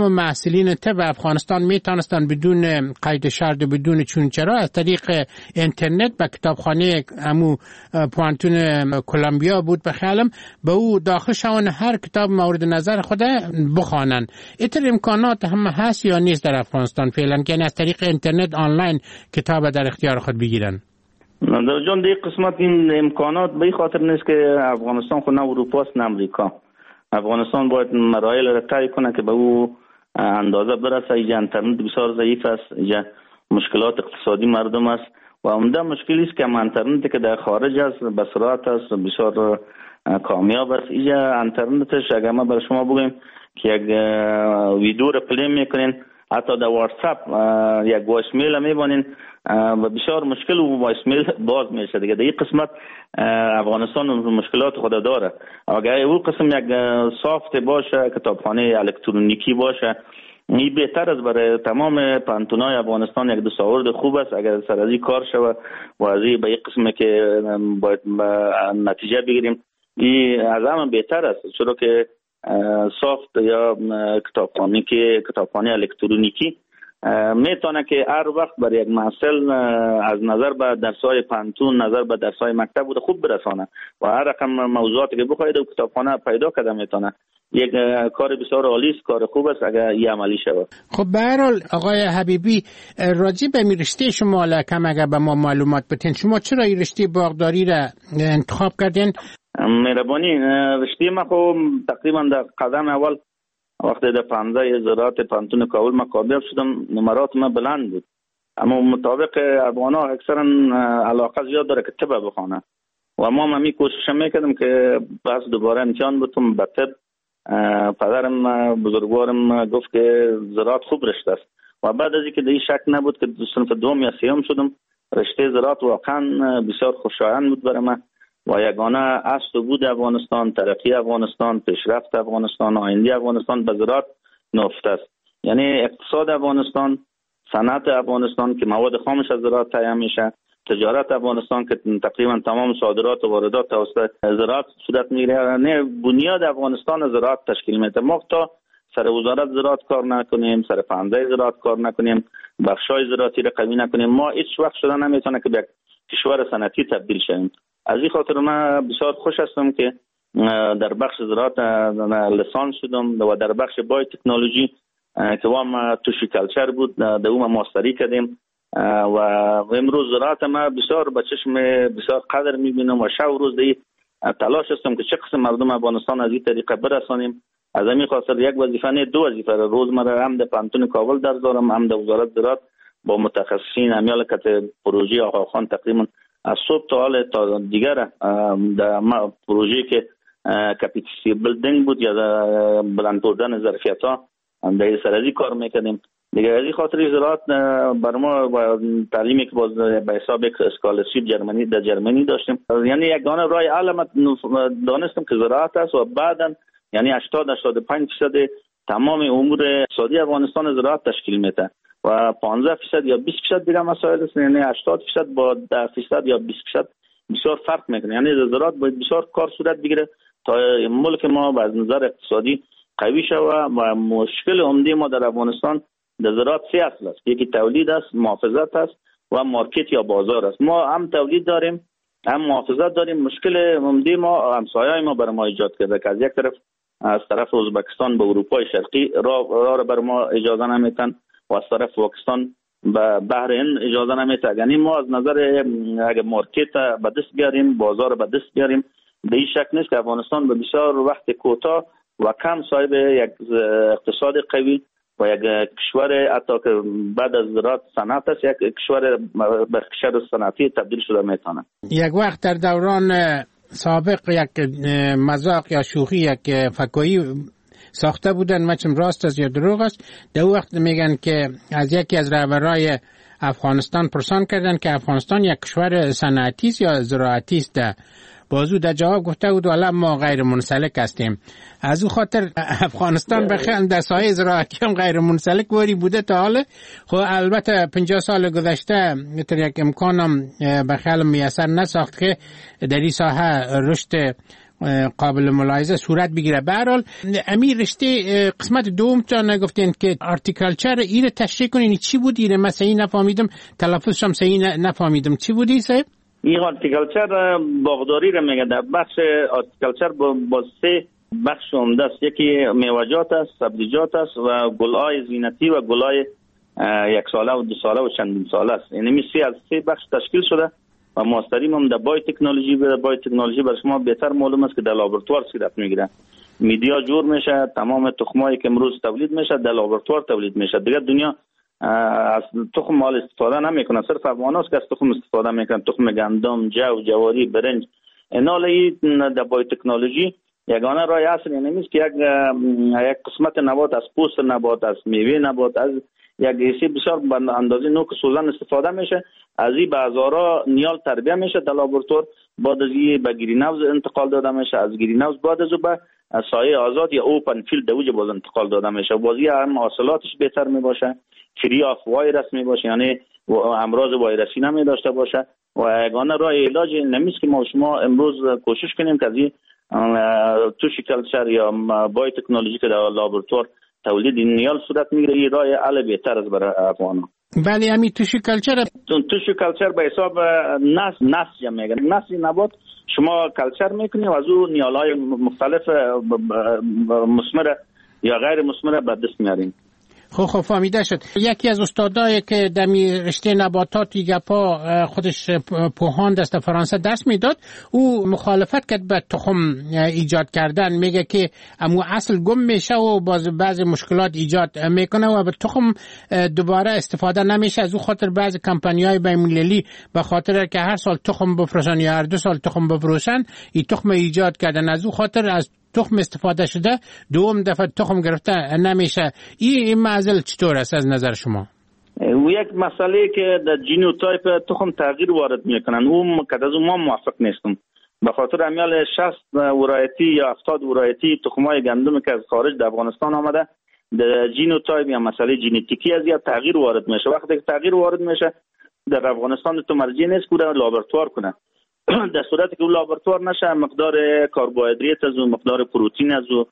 تمام محصلین طب افغانستان میتونستن بدون قید شرط و بدون چونچرا از طریق اینترنت به کتابخانه امو پوانتون کلمبیا بود بخیالم به او داخل شون هر کتاب مورد نظر خود بخوانن. ایتر امکانات هم هست یا نیست در افغانستان فعلا که از طریق اینترنت آنلاین کتاب در اختیار خود بگیرن؟ در جان دیگه قسمت این امکانات به خاطر نیست که افغانستان خود نه اروپا است نه امریکا. افغانستان باید مراحل را طی کنه که به او اندازه برسه. اینجا اینترنت بسیار ضعیف است، اینجا مشکلات اقتصادی مردم است و عمده مشکلی است که اینترنتی که در خارج است به سرعت است بسیار کامیاب است. اینجا اینترنتش اگر ما بر شما بگیم که یک ویدیو را پلی میکنین، حتی در واتساپ یک وایس میل میبانین و بسیار مشکل و وایس میل باز میشه دیگه. در این قسمت افغانستان مشکلات خود داره. اگر او قسم یک سافت باشه، کتابخانه الکترونیکی باشه، این بهتر است برای تمام پانتونای افغانستان. یک دستاورد خوب است اگر سر از این کار شود و از این به یک قسم که باید نتیجه بگیریم این از همه بهتر است، چرا که سافت یا کتابخانه که کتابخانه الکترونیکی میتونه که هر وقت برای یک محصل از نظر به درس‌های پانتون، نظر به درس‌های مکتب بود خوب برسانه و هر رقم موضوعاتی که بخواید در کتابخانه پیدا کرده میتونه. یک کار بسیار عالی است، کار خوب است اگر این عملی شود. خب به هر حال آقای حبیبی راجع به می رشته شما لکم اگر به ما معلومات بتین، شما چرا این رشته باغداری را انتخاب کردین؟ مهربانی، رشته ما خب تقریبا در قدم اول وقتی در پانزده زراعت پانتون کابل ما کامیاب شدم نمرات ما بلند بود، اما مطابق افغان ها اکثرا علاقه زیاد داره که طب بخونه و ما ما می کوشش میکردم که بس دوباره امتحان بتم به طب. پدرم بزرگوارم گفت که زراعت خوب رشته است و بعد از اینکه در این شک نبود که صنف دوم یا سیوم شدم، رشته زراعت واقعا بسیار خوشایند بود برای من و یگانه اصل بود افغانستان، ترقی افغانستان، پیشرفت افغانستان، آینده افغانستان به زراعت نهفته است. یعنی اقتصاد افغانستان، صنعت افغانستان که مواد خامش از زراعت تامین میشه، تجارت افغانستان که تقریبا تمام صادرات و واردات توسط زراعت صورت میگیره، یعنی بنیاد افغانستان زراعت تشکیل میده. ما تا سر وزارت زراعت کار نکنیم، سر پانزده زراعت کار نکنیم، بخشای زراعتی را قوی نکنیم، ما هیچ وقت شده نمیتونه که به کشور صنعتی تبدیل شویم. از این خاطر من بسیار خوش هستم که در بخش زراعت لیسانس شدم و در بخش بای تکنولوژی که وام توشی کلچر بود در اون ماستری کردیم و امروز زراعت ما بسیار به چشم بسیار قدر میبینم و شب و روز دی تلاش هستم که چه قسم مردم افغانستان از این طریقه برسانیم. از همین خاطر یک وظیفه نه دو وظیفه روز مرا هم در پانتون کابل در دارم، هم در وزارت زراعت با متخصصین همیال که پروژه آقا خان تقریبا از صبح تا حال تا دیگر در پروژه که کپیسیتی بیلدینگ بود یا بلند بردن ظرفیت ها در سرازی کار میکردیم دیگه. از این خاطر زراعت بر ما با تعلیمی که باز به حساب یک اسکالرشیپ جرمنی در جرمنی داشتیم، یعنی یگانه راه حل دانستم که زراعت است و بعدا یعنی هشتاد تا هشتاد و پنج درصد تمام امور اقتصادی افغانستان زراعت تشکیل میده و پانزده درصد یا بیست درصد دیگه مسائل است، یعنی هشتاد درصد با ده درصد یا بیست درصد بسیار فرق میکنه. یعنی زراعت باید بسیار کار صورت بگیره تا ملک ما از نظر اقتصادی قوی شود و مشکل عمده ما در افغانستان در زراعت سه اصل است. یکی تولید است، محافظت است و مارکت یا بازار است. ما هم تولید داریم هم محافظت داریم. مشکل عمده ما همسایه‌های ما برای ما ایجاد کرده که از یک طرف از طرف ازبکستان به اروپای شرقی راه را بر ما اجازه نمیتن و از طرف پاکستان به بحر هند اجازه نمیتن. یعنی ما از نظر اگه مارکت به دست بیاریم، بازار به دست بیاریم، به این شک نیست که افغانستان به بسیار وقت کوتاه و کم صاحب یک اقتصاد قوی و یک کشور حتی که بعد از زراعت صنعت است یک کشور به کشور صنعتی تبدیل شده میتونه. یک وقت در دوران سابق یک مذاق یا شوخی یک فکایی ساخته بودن، مچم راست است یا دروغ است، در وقت میگن که از یکی از رهبرای افغانستان پرسان کردن که افغانستان یک کشور صنعتی است یا زراعتی است، بازو در جواب گفته بود والا ما غیر منسلک هستیم. از او خاطر افغانستان بخیر در سایه زراعتی هم غیر منسلک واری بوده تا حالا. خب البته پنجاه سال گذشته تر یک امکانم بخیال میسر نساخت که در این ساحه رشد قابل ملاحظه صورت بگیره. به هر حال امیر رشته قسمت دوم تا نگفتین که آرتیکلچر اینو تشریح کنین چی بود؟ اینو من صحیح نفهمیدم، تلفظش هم صحیح نفهمیدم. چی بودی صاحب؟ این آرتیکلچر باغداری رو میگه. در بخش آرتیکلچر با, با سه بخش عمده است. یکی میوه‌جات است، سبزیجات است و گل‌های زینتی و گل‌های یک ساله و دو ساله و چندین ساله است. یعنی می سه از سه بخش تشکیل شده و ماستریم هم در بای تکنولوژی به بای تکنولوژی برای شما بهتر معلوم است که در لابراتوار صورت میگیره. میدیا جور میشه، تمام تخمایی که امروز تولید میشه در لابراتوار تولید میشه. دیگه دنیا از تخم مال استفاده نمیکنه، صرف افغاناست که از تخم استفاده میکنن. تخم گندم، جو، جواری، برنج. اینالی در بای تکنولوژی یگانه راه اصل نمیست که یک یک قسمت نبات از پوست نبات، از میوه نبات، از یک حسی بسیار به اندازه نوک سوزن استفاده میشه. از این به هزارا نیال تربیه میشه در لابراتوار. بعد از این به گرین هاوس انتقال داده میشه. از گرین هاوس بعد از به سایه آزاد یا اوپن فیلد دوجه باز انتقال داده میشه. بازی هم حاصلاتش بهتر میباشه، فری آف وایرس میباشه، یعنی امراض ویروسی نمی داشته باشه. و یگانه راه علاج نمیست که ما شما امروز کوشش کنیم که از این توشی کلچر یا بای تکنولوژی که در لابراتوار تولید نیال صورت میگیره. این راه حل بهتر است برای افغانان. ولی همین توشی کلچر توشی کلچر به حساب نس نس میگن. نس نبات شما کلچر میکنی و از او نیالهای مختلف مثمر یا غیر مثمر به دست میارین. خب خب فهمیده شد. یکی از استادایی که در رشته نباتات گپا خودش پوهاند است فرانسه درس میداد، او مخالفت کرد به تخم ایجاد کردن. میگه که امو اصل گم میشه و باز بعضی مشکلات ایجاد میکنه و به تخم دوباره استفاده نمیشه. از او خاطر بعضی کمپانی‌های بین‌المللی به خاطر که هر سال تخم بفروشن یا هر دو سال تخم بفروشن این تخم ایجاد کردن. از او خاطر از تخم استفاده شده دوم دفعه تخم گرفته نمیشه. این معضل چطور است از نظر شما؟ و یک مسئله که در جینوتایپ تخم تغییر وارد میکنن، اون که از اون ما موافق نیستم. به خاطر امیال شصت ورایتی یا هفتاد ورایتی تخمای گندم که از خارج در افغانستان آمده، در جینوتایپ یا مسئله ژنتیکی از یا تغییر وارد میشه. وقتی که تغییر وارد میشه در افغانستان تو مرجع نیست که لابراتوار کنه. در صورتی که اون لابراتوار نشه، مقدار کربوهیدرات از اون، مقدار پروتئین از اون،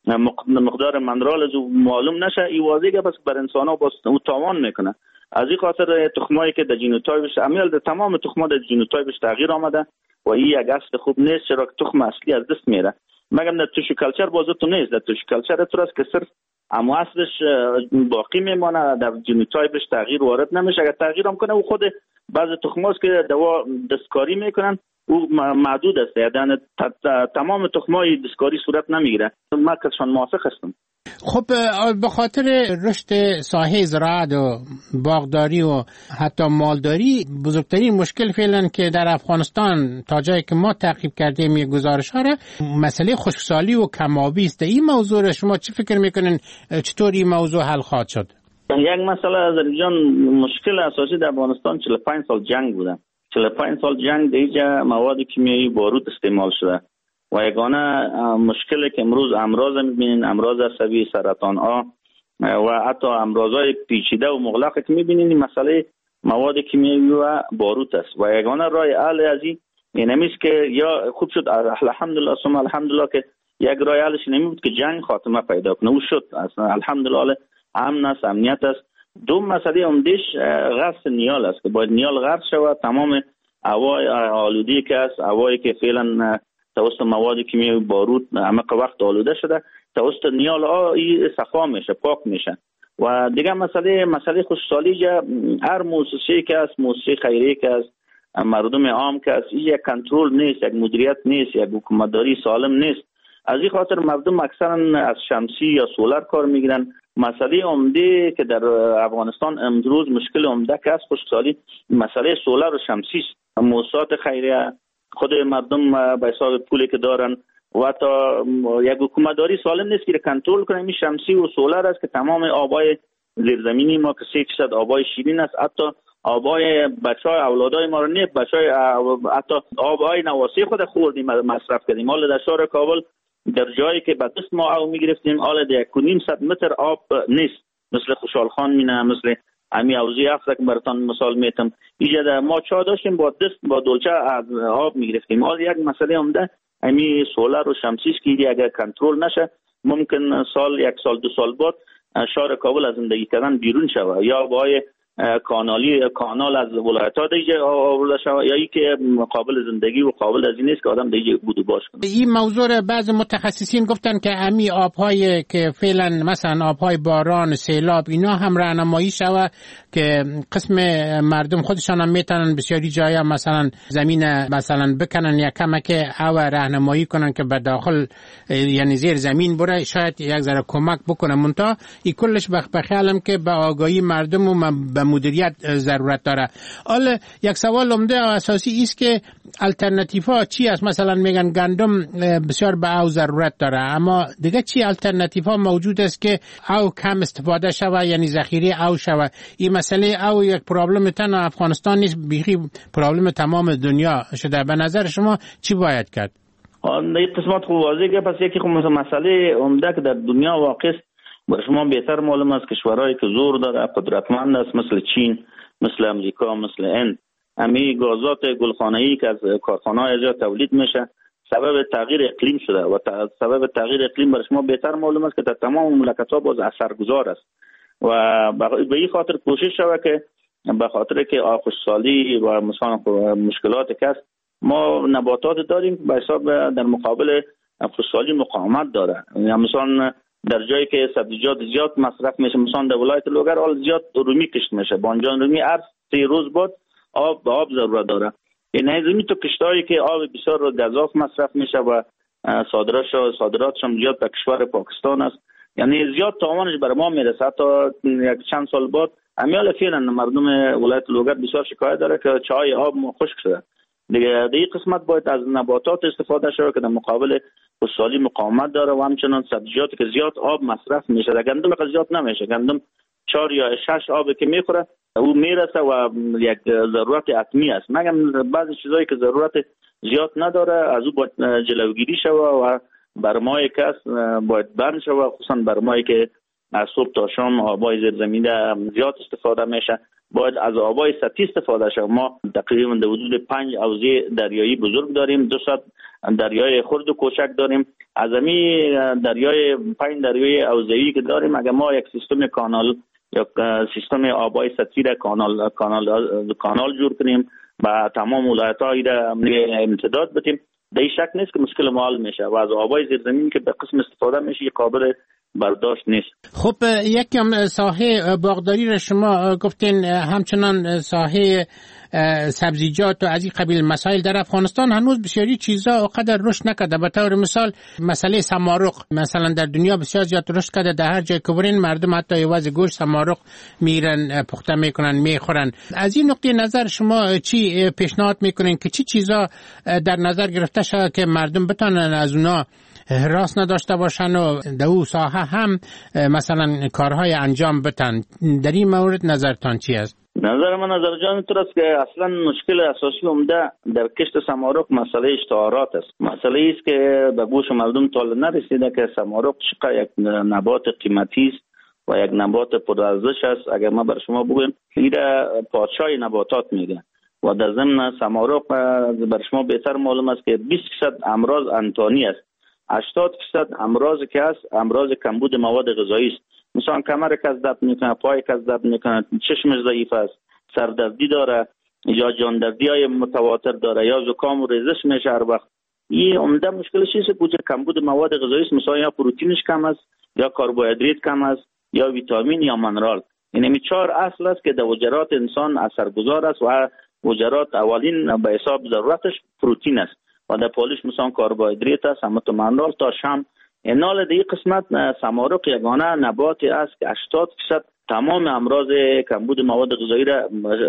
مقدار منرال از اون معلوم نشه، این واضحه که بس بر انسان ها باز اون تاوان میکنه. از این خاطر تخمایی که در جینوتایپش امیال در تمام تخم‌ها در جینوتایپش تغییر آمده و این یک اصل خوب نیست، چرا که تخم اصلی از دست میره. مگم در توشی کلچر بازو تو نیست. در توشی کلچر تو است که صرف اما اصلش باقی میمانه، در جینوتایپش تغییر وارد نمیشه. اگر تغییر هم کنه او خود بعضی تخماست که دوا دستکاری میکنن، او محدود است. یعنی تمام تخمای دستکاری صورت نمیگیره. من کسان موافق هستم. خب به خاطر رشد ساحه زراعت و باغداری و حتی مالداری بزرگترین مشکل فعلا که در افغانستان تا جایی که ما تعقیب کردیم یک گزارش ها را مسئله خشکسالی و کم‌آبی است. این موضوع را شما چی فکر میکنین چطور این موضوع حل خواهد شد؟ یک مسئله از جان مشکل اساسی در افغانستان چهل و پنج سال جنگ بوده. چهل و پنج سال جنگ دیگه مواد کیمیایی بارود استعمال شده و یگانه مشکلی که امروز امراض میبینین، امراض عصبی، سرطان ها و حتی امراضای پیچیده و مغلق که میبینین، این مسئله مواد کیمیایی و بارود است و یگانه راه حل از این نمیست که یا خوب شد الحمدلله ثم الحمدلله که یک راه حلش نمیبود که جنگ خاتمه پیدا کنه. او شد اصلا الحمدلله امن است، امنیت است. دو مسئله عمده‌اش غرس نیال است که باید نیال غرس شود. تمام هوای آلودگی که است، هوایی که فعلا توسط مواد کیمیایی بارود عمق وقت آلوده شده، توسط نیال ها صفا میشه، پاک میشه. و دیگه مسئله مسئله خشکسالی، هر مؤسسه‌ای که است، مؤسسه خیریه که است، مردم عام که است، این یک کنترل نیست، یک مدیریت نیست، یک حکومتداری سالم نیست. از این خاطر مردم اکثرا از شمسی یا سولر کار میگیرن. مسئله عمده که در افغانستان امروز مشکل عمده که است خشکسالی، مسئله سولر و شمسی است. مؤسسات خیریه خود مردم به حساب پولی که دارن و تا یک حکومتداری سالم نیست که کنترل کنه. این شمسی و سولر است که تمام آبای زیرزمینی ما که سه درصد آبای شیرین است، حتی آبای بچهای اولادای ما رو نه، بچهای حتی آبای نواسی خود خوردیم مصرف کردیم. حالا در شهر کابل در جایی که به دست ما آب میگرفتیم حالا در یک و نیم صد متر آب نیست، مثل خوشحال خان مینه، مثل امی اوزی افزا که براتون مثال میتم. اینجا ما چا داشتیم با دست با دلچه آب میگرفتیم. حالا یک مسئله عمده امی سولر و شمسیش که اگر کنترل نشه ممکن سال یک سال دو سال بعد شهر کابل از زندگی کردن بیرون شود یا بای کانالی کانال از ولایت‌ها دیگه آورده شود یا ای که قابل زندگی و قابل از این نیست که آدم دیگه بود و باش کنه. این موضوع بعض متخصصین گفتن که امی آب‌های که فعلا مثلا آب‌های باران، سیلاب اینا هم راهنمایی شود که قسم مردم خودشان هم میتونن بسیاری جایا مثلا زمین مثلا بکنن یا کمک او راهنمایی کنن که به داخل یعنی زیر زمین بره، شاید یک ذره کمک بکنه. منتها این کلش به خیالم که به آگاهی مردم و به مدیریت ضرورت داره. حالا یک سوال عمده و اساسی است که الटरनेटिव्ها چی است؟ مثلا میگن گندم بسیار به او ضرورت داره، اما دیگه چی الटरनेटिव्ها موجود است که او کم استفاده شوه یعنی ذخیره او شوه؟ این مسئله او یک پرابلم تنها افغانستان نیست، بیخی پرابلم تمام دنیا شده. به نظر شما چی باید کرد؟ این قسمت خوب واضحه که پس یکی مسئله عمده که در دنیا واقع است برای شما بهتر معلوم است. کشورهایی که زور داره قدرتمند است مثل چین، مثل امریکا، مثل هند، امی گازات گلخانه‌ای که از کارخانه‌های جا تولید میشه سبب تغییر اقلیم شده و سبب تغییر اقلیم برای شما بهتر معلوم است که در تمام مملکت‌ها باز اثرگذار است و به این خاطر کوشش شود که به خاطر که آخوشسالی و مثلا مشکلات که است ما نباتات داریم به حساب در مقابل آخوشسالی مقاومت داره. یعنی مثلا در جایی که سبزیجات زیاد مصرف میشه مثلا در ولایت لوگر حال زیاد رومی کشت میشه، بانجان رومی هر سه روز بعد آب به آب ضرورت داره. این رومی تو کشتایی که آب بسیار گزاف مصرف میشه و صادراتش صادراتش هم زیاد به کشور پاکستان است، یعنی زیاد تاوانش بر ما میرسه. تا یک چند سال بعد امیال فعلا مردم ولایت لوگر بسیار شکایت داره که چای آب خشک شده. دیگه در این قسمت باید از نباتات استفاده شود که در مقابل خشکسالی مقاومت داره و همچنان سبزیجاتی که زیاد آب مصرف میشه. در گندم که زیاد نمیشه، گندم چهار یا شش آبی که میخوره او میرسه و یک ضرورت حتمی است. مگم بعضی چیزایی که ضرورت زیاد نداره از او باید جلوگیری شود و برمای کس باید بند شود، خصوصا برمایی که از صبح تا شام آبای زیرزمینی زیاد استفاده میشه باید از آبای سطحی استفاده شود. ما تقریبا در حدود پنج حوضه دریایی بزرگ داریم، دو صد دریای خرد و کوچک داریم. از همین دریای پنج دریای حوضه‌ای که داریم اگر ما یک سیستم کانال یا سیستم آبای سطحی را کانال کانال کانال جور کنیم و تمام ولایت‌ها را امتداد بدیم، در این شک نیست که مشکل ما حل میشه و از آبای زیرزمینی که به قسم استفاده میشه قابل برداشت نیست. خب یکم ساحه باغداری را شما گفتین، همچنان ساحه سبزیجات و از این قبیل مسائل در افغانستان هنوز بسیاری چیزا اونقدر رشد نکرده. به طور مثال مسئله سمارق مثلا در دنیا بسیار زیاد رشد کرده، در هر جای که برین مردم حتی یواز گوشت سمارق میرن پخته میکنن میخورن. از این نقطه نظر شما چی پیشنهاد میکنین که چی چیزا در نظر گرفته شود که مردم بتونن از اونا راست نداشته باشن و در اون ساحه هم مثلا کارهای انجام بدن؟ در این مورد نظرتان چی است؟ نظر من نظر جان تو است که اصلا مشکل اساسی عمده در کشت سمارق مسئله اشتهارات است. مسئله است که به گوش مردم تا نرسیده که سمارق چقدر یک نبات قیمتی است و یک نبات پرارزش است. اگر ما بر شما بگویم این پادشاه نباتات میگه و در ضمن سمارق بر شما بهتر معلوم است که بیست درصد امراض انتانی است، هشتاد درصد امراض که است امراض کمبود مواد غذایی است. مثلا کمر کس درد میکنه، پای کس درد میکنه، چشمش ضعیف است، سردردی داره یا جاندردی های متواتر داره یا زکام و ریزش میشه هر وقت. این عمده مشکلش است که کمبود مواد غذایی است، مثلا یا پروتئینش کم است یا کربوهیدرات کم است یا ویتامین یا منرال. این می چهار اصل است که در وجرات انسان اثرگذار است و وجرات اولین به حساب ضرورتش پروتئین است و در پالش مثلا کربوهیدرات است، هم تو منرال تا شام. اینال در این قسمت سمارق یگانه نباتی است که هشتاد درصد تمام امراض کمبود مواد غذایی را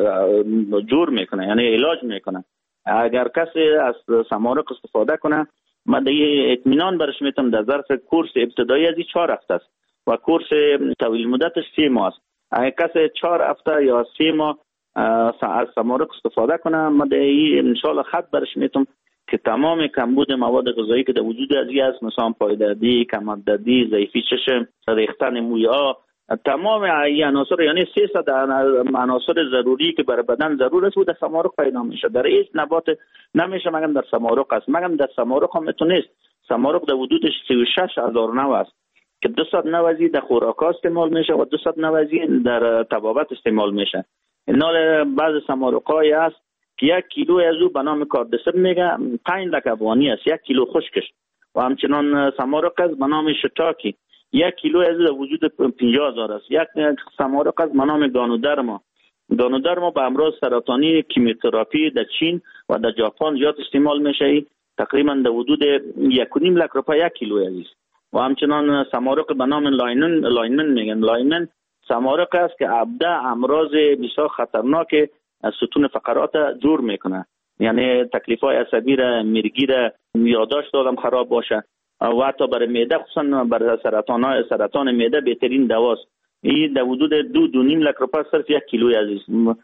جور میکنه، یعنی علاج میکنه. اگر کسی از سمارق استفاده کنه من در اطمینان برش میتونم در ظرف کورس ابتدایی از این چهار هفته است و کورس طویل مدتش سه ماه است. اگر کسی چهار هفته یا سه ماه از سمارق استفاده کنه من در این انشالله خط برش میتونم که تمام کمبود مواد غذایی که در وجود ازی است، مثلا پایدردی، کمردردی، ضعیفی چشم، ریختن موی ها تمام این عناصر یعنی سیصد عناصر ضروری که برای بدن ضرور است و در سمارق پیدا میشه. در هیچ نبات نمیشه مگم در سمارق است. مگم در سمارق هم میتونست. سمارق در حدود سی و شش هزار نو است که دویست نوزی در خوراک استعمال میشه و دویست نوزی در طبابت استعمال میشه. اینا بعض سمارق‌های است که یک کیلو از او به نام کاردسب میگه پنج لک افغانی است، یک کیلو خشکش. و همچنان سمارق است به نام شتاکی، یک کیلو از او وجود پنجاه هزار است. یک سمارق است به نام گانودرما. گانودرما به امراض سرطانی کیموتراپی در چین و در ژاپن زیاد استعمال میشه، تقریبا در حدود یک و نیم لک روپیه یک کیلو است. و همچنان سمارق به نام لاینن لاینمن میگن. لاینمن سمارق است که ابدا امراض بسیار خطرناک از ستون فقرات دور میکنه، یعنی تکلیف های عصبی را، میرگی را، یادداشت آدم خراب باشه و حتی برای معده، خصوصا برای سرطان های سرطان معده بهترین دواست. این در حدود دو دو نیم لک روپیه صرف یک کیلو عزیز.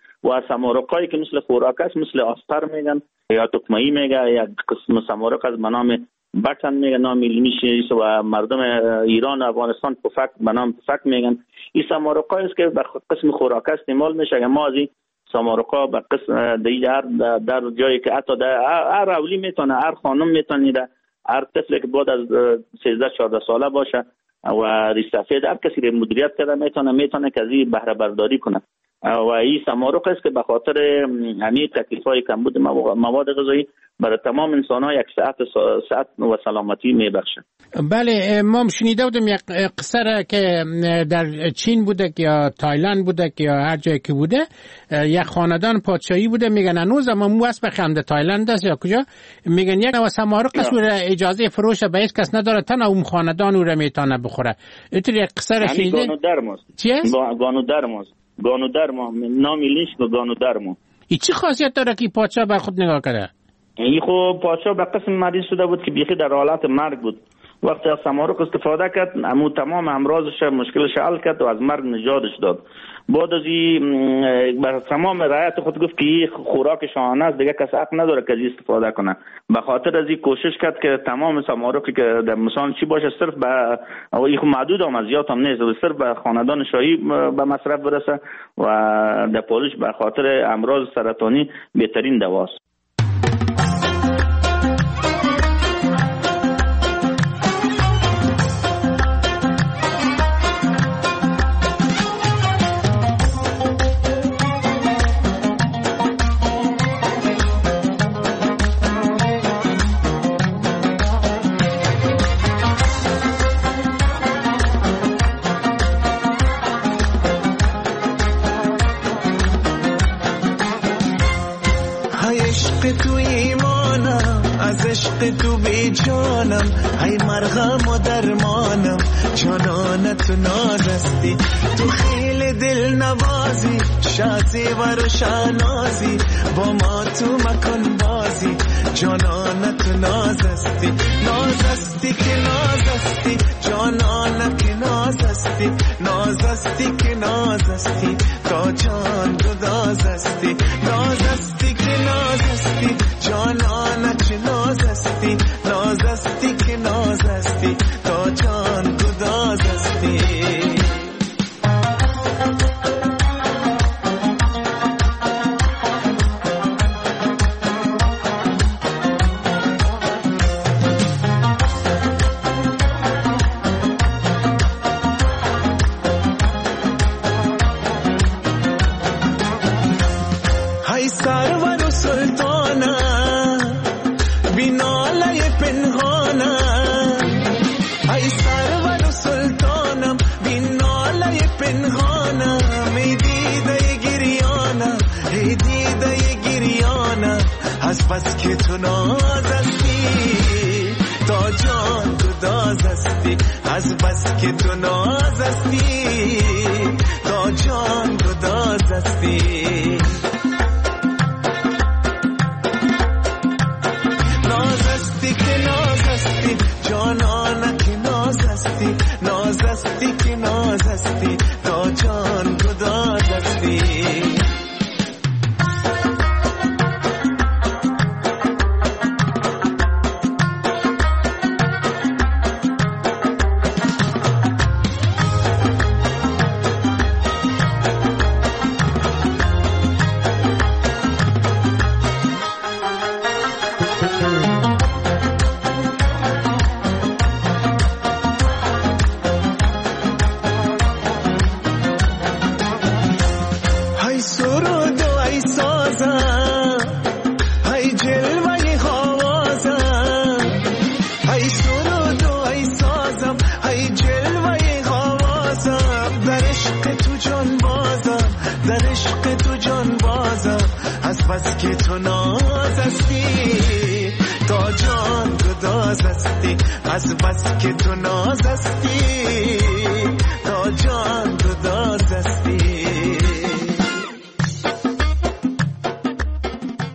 و سمارقایی که مثل خوراک است مثل آستر میگن یا تکمه‌ای میگه، یک قسم سمارق از به نام بطن میگن، نام علمیش و مردم ایران و افغانستان پفک به نام پفک میگن. این سمارقایی است که به قسم خوراک استعمال میشه. ما از این سمارقا به قسم دیگر در, در جایی که حتی در هر اولی میتونه، هر خانم میتونه، هر طفلی که بعد از سیزده چهارده ساله باشه و ریسافید هر کسی رو مدیریت کرده میتونه میتونه که از این بهره برداری کنه. و این سمارق است که به خاطر همین تکلیف‌های کمبود مواد غذایی برای تمام انسان‌ها یک صحت صحت و سلامتی میبخشه. بله، ما شنیده بودم یک قصه را که در چین بوده یا تایلند بوده یا هر جایی که بوده، یک خاندان پادشاهی بوده، میگن هنوز اما مو است بخنده تایلند است یا کجا، میگن یک نوع سمارق است و اجازه فروش به هیچ کس نداره، تنها اون خاندان او را میتونه بخوره. اینطوری یک قصه را شنیده؟ چی است؟ گانودرما. گانودرما نام ایلیش به گانودرما. این چی خاصیت داره که پادشاه بر خود نگاه کرده؟ این خب پادشاه به قسم مریض شده بود که بیخی در حالت مرگ بود. وقتی از سمارق استفاده کرد، امو تمام امراضش مشکلش حل کرد و از مرگ نجاتش داد. بعد از این بر تمام رعایت خود گفت که این خوراک شاهانه است، دیگه کس حق نداره که از استفاده کنه. به خاطر از این کوشش کرد که تمام سمارقی که در مثلا چی باشه صرف به این محدود هم زیاد هم نیست، صرف به خاندان شاهی به مصرف برسه و در پالش به خاطر امراض سرطانی بهترین دواست. تو بی جانم، ای مرغم و درمانم، جانانت نازستی، تو خیل دل نوازی، شازی و روشنازی، با ما تو مکن بازی، جانانت نازستی، نازستی که نازستی، جانانت نازستی، نازستی که نازستی، تا جان گدازستی، نازستی که نازستی، جانانت نازستی، نازستی که نازستی، تا جان گدازستی. بس که تو نازستی، تا جان گدازستی، از بس که تو نازستی، تا جان گدازستی. نازستی که نازستی، جانانه که نازستی، نازستی که نازستی، تا جان گدازستی. تو ناز هستی تا جان گداز هستی از بس که تو ناز هستی تا جان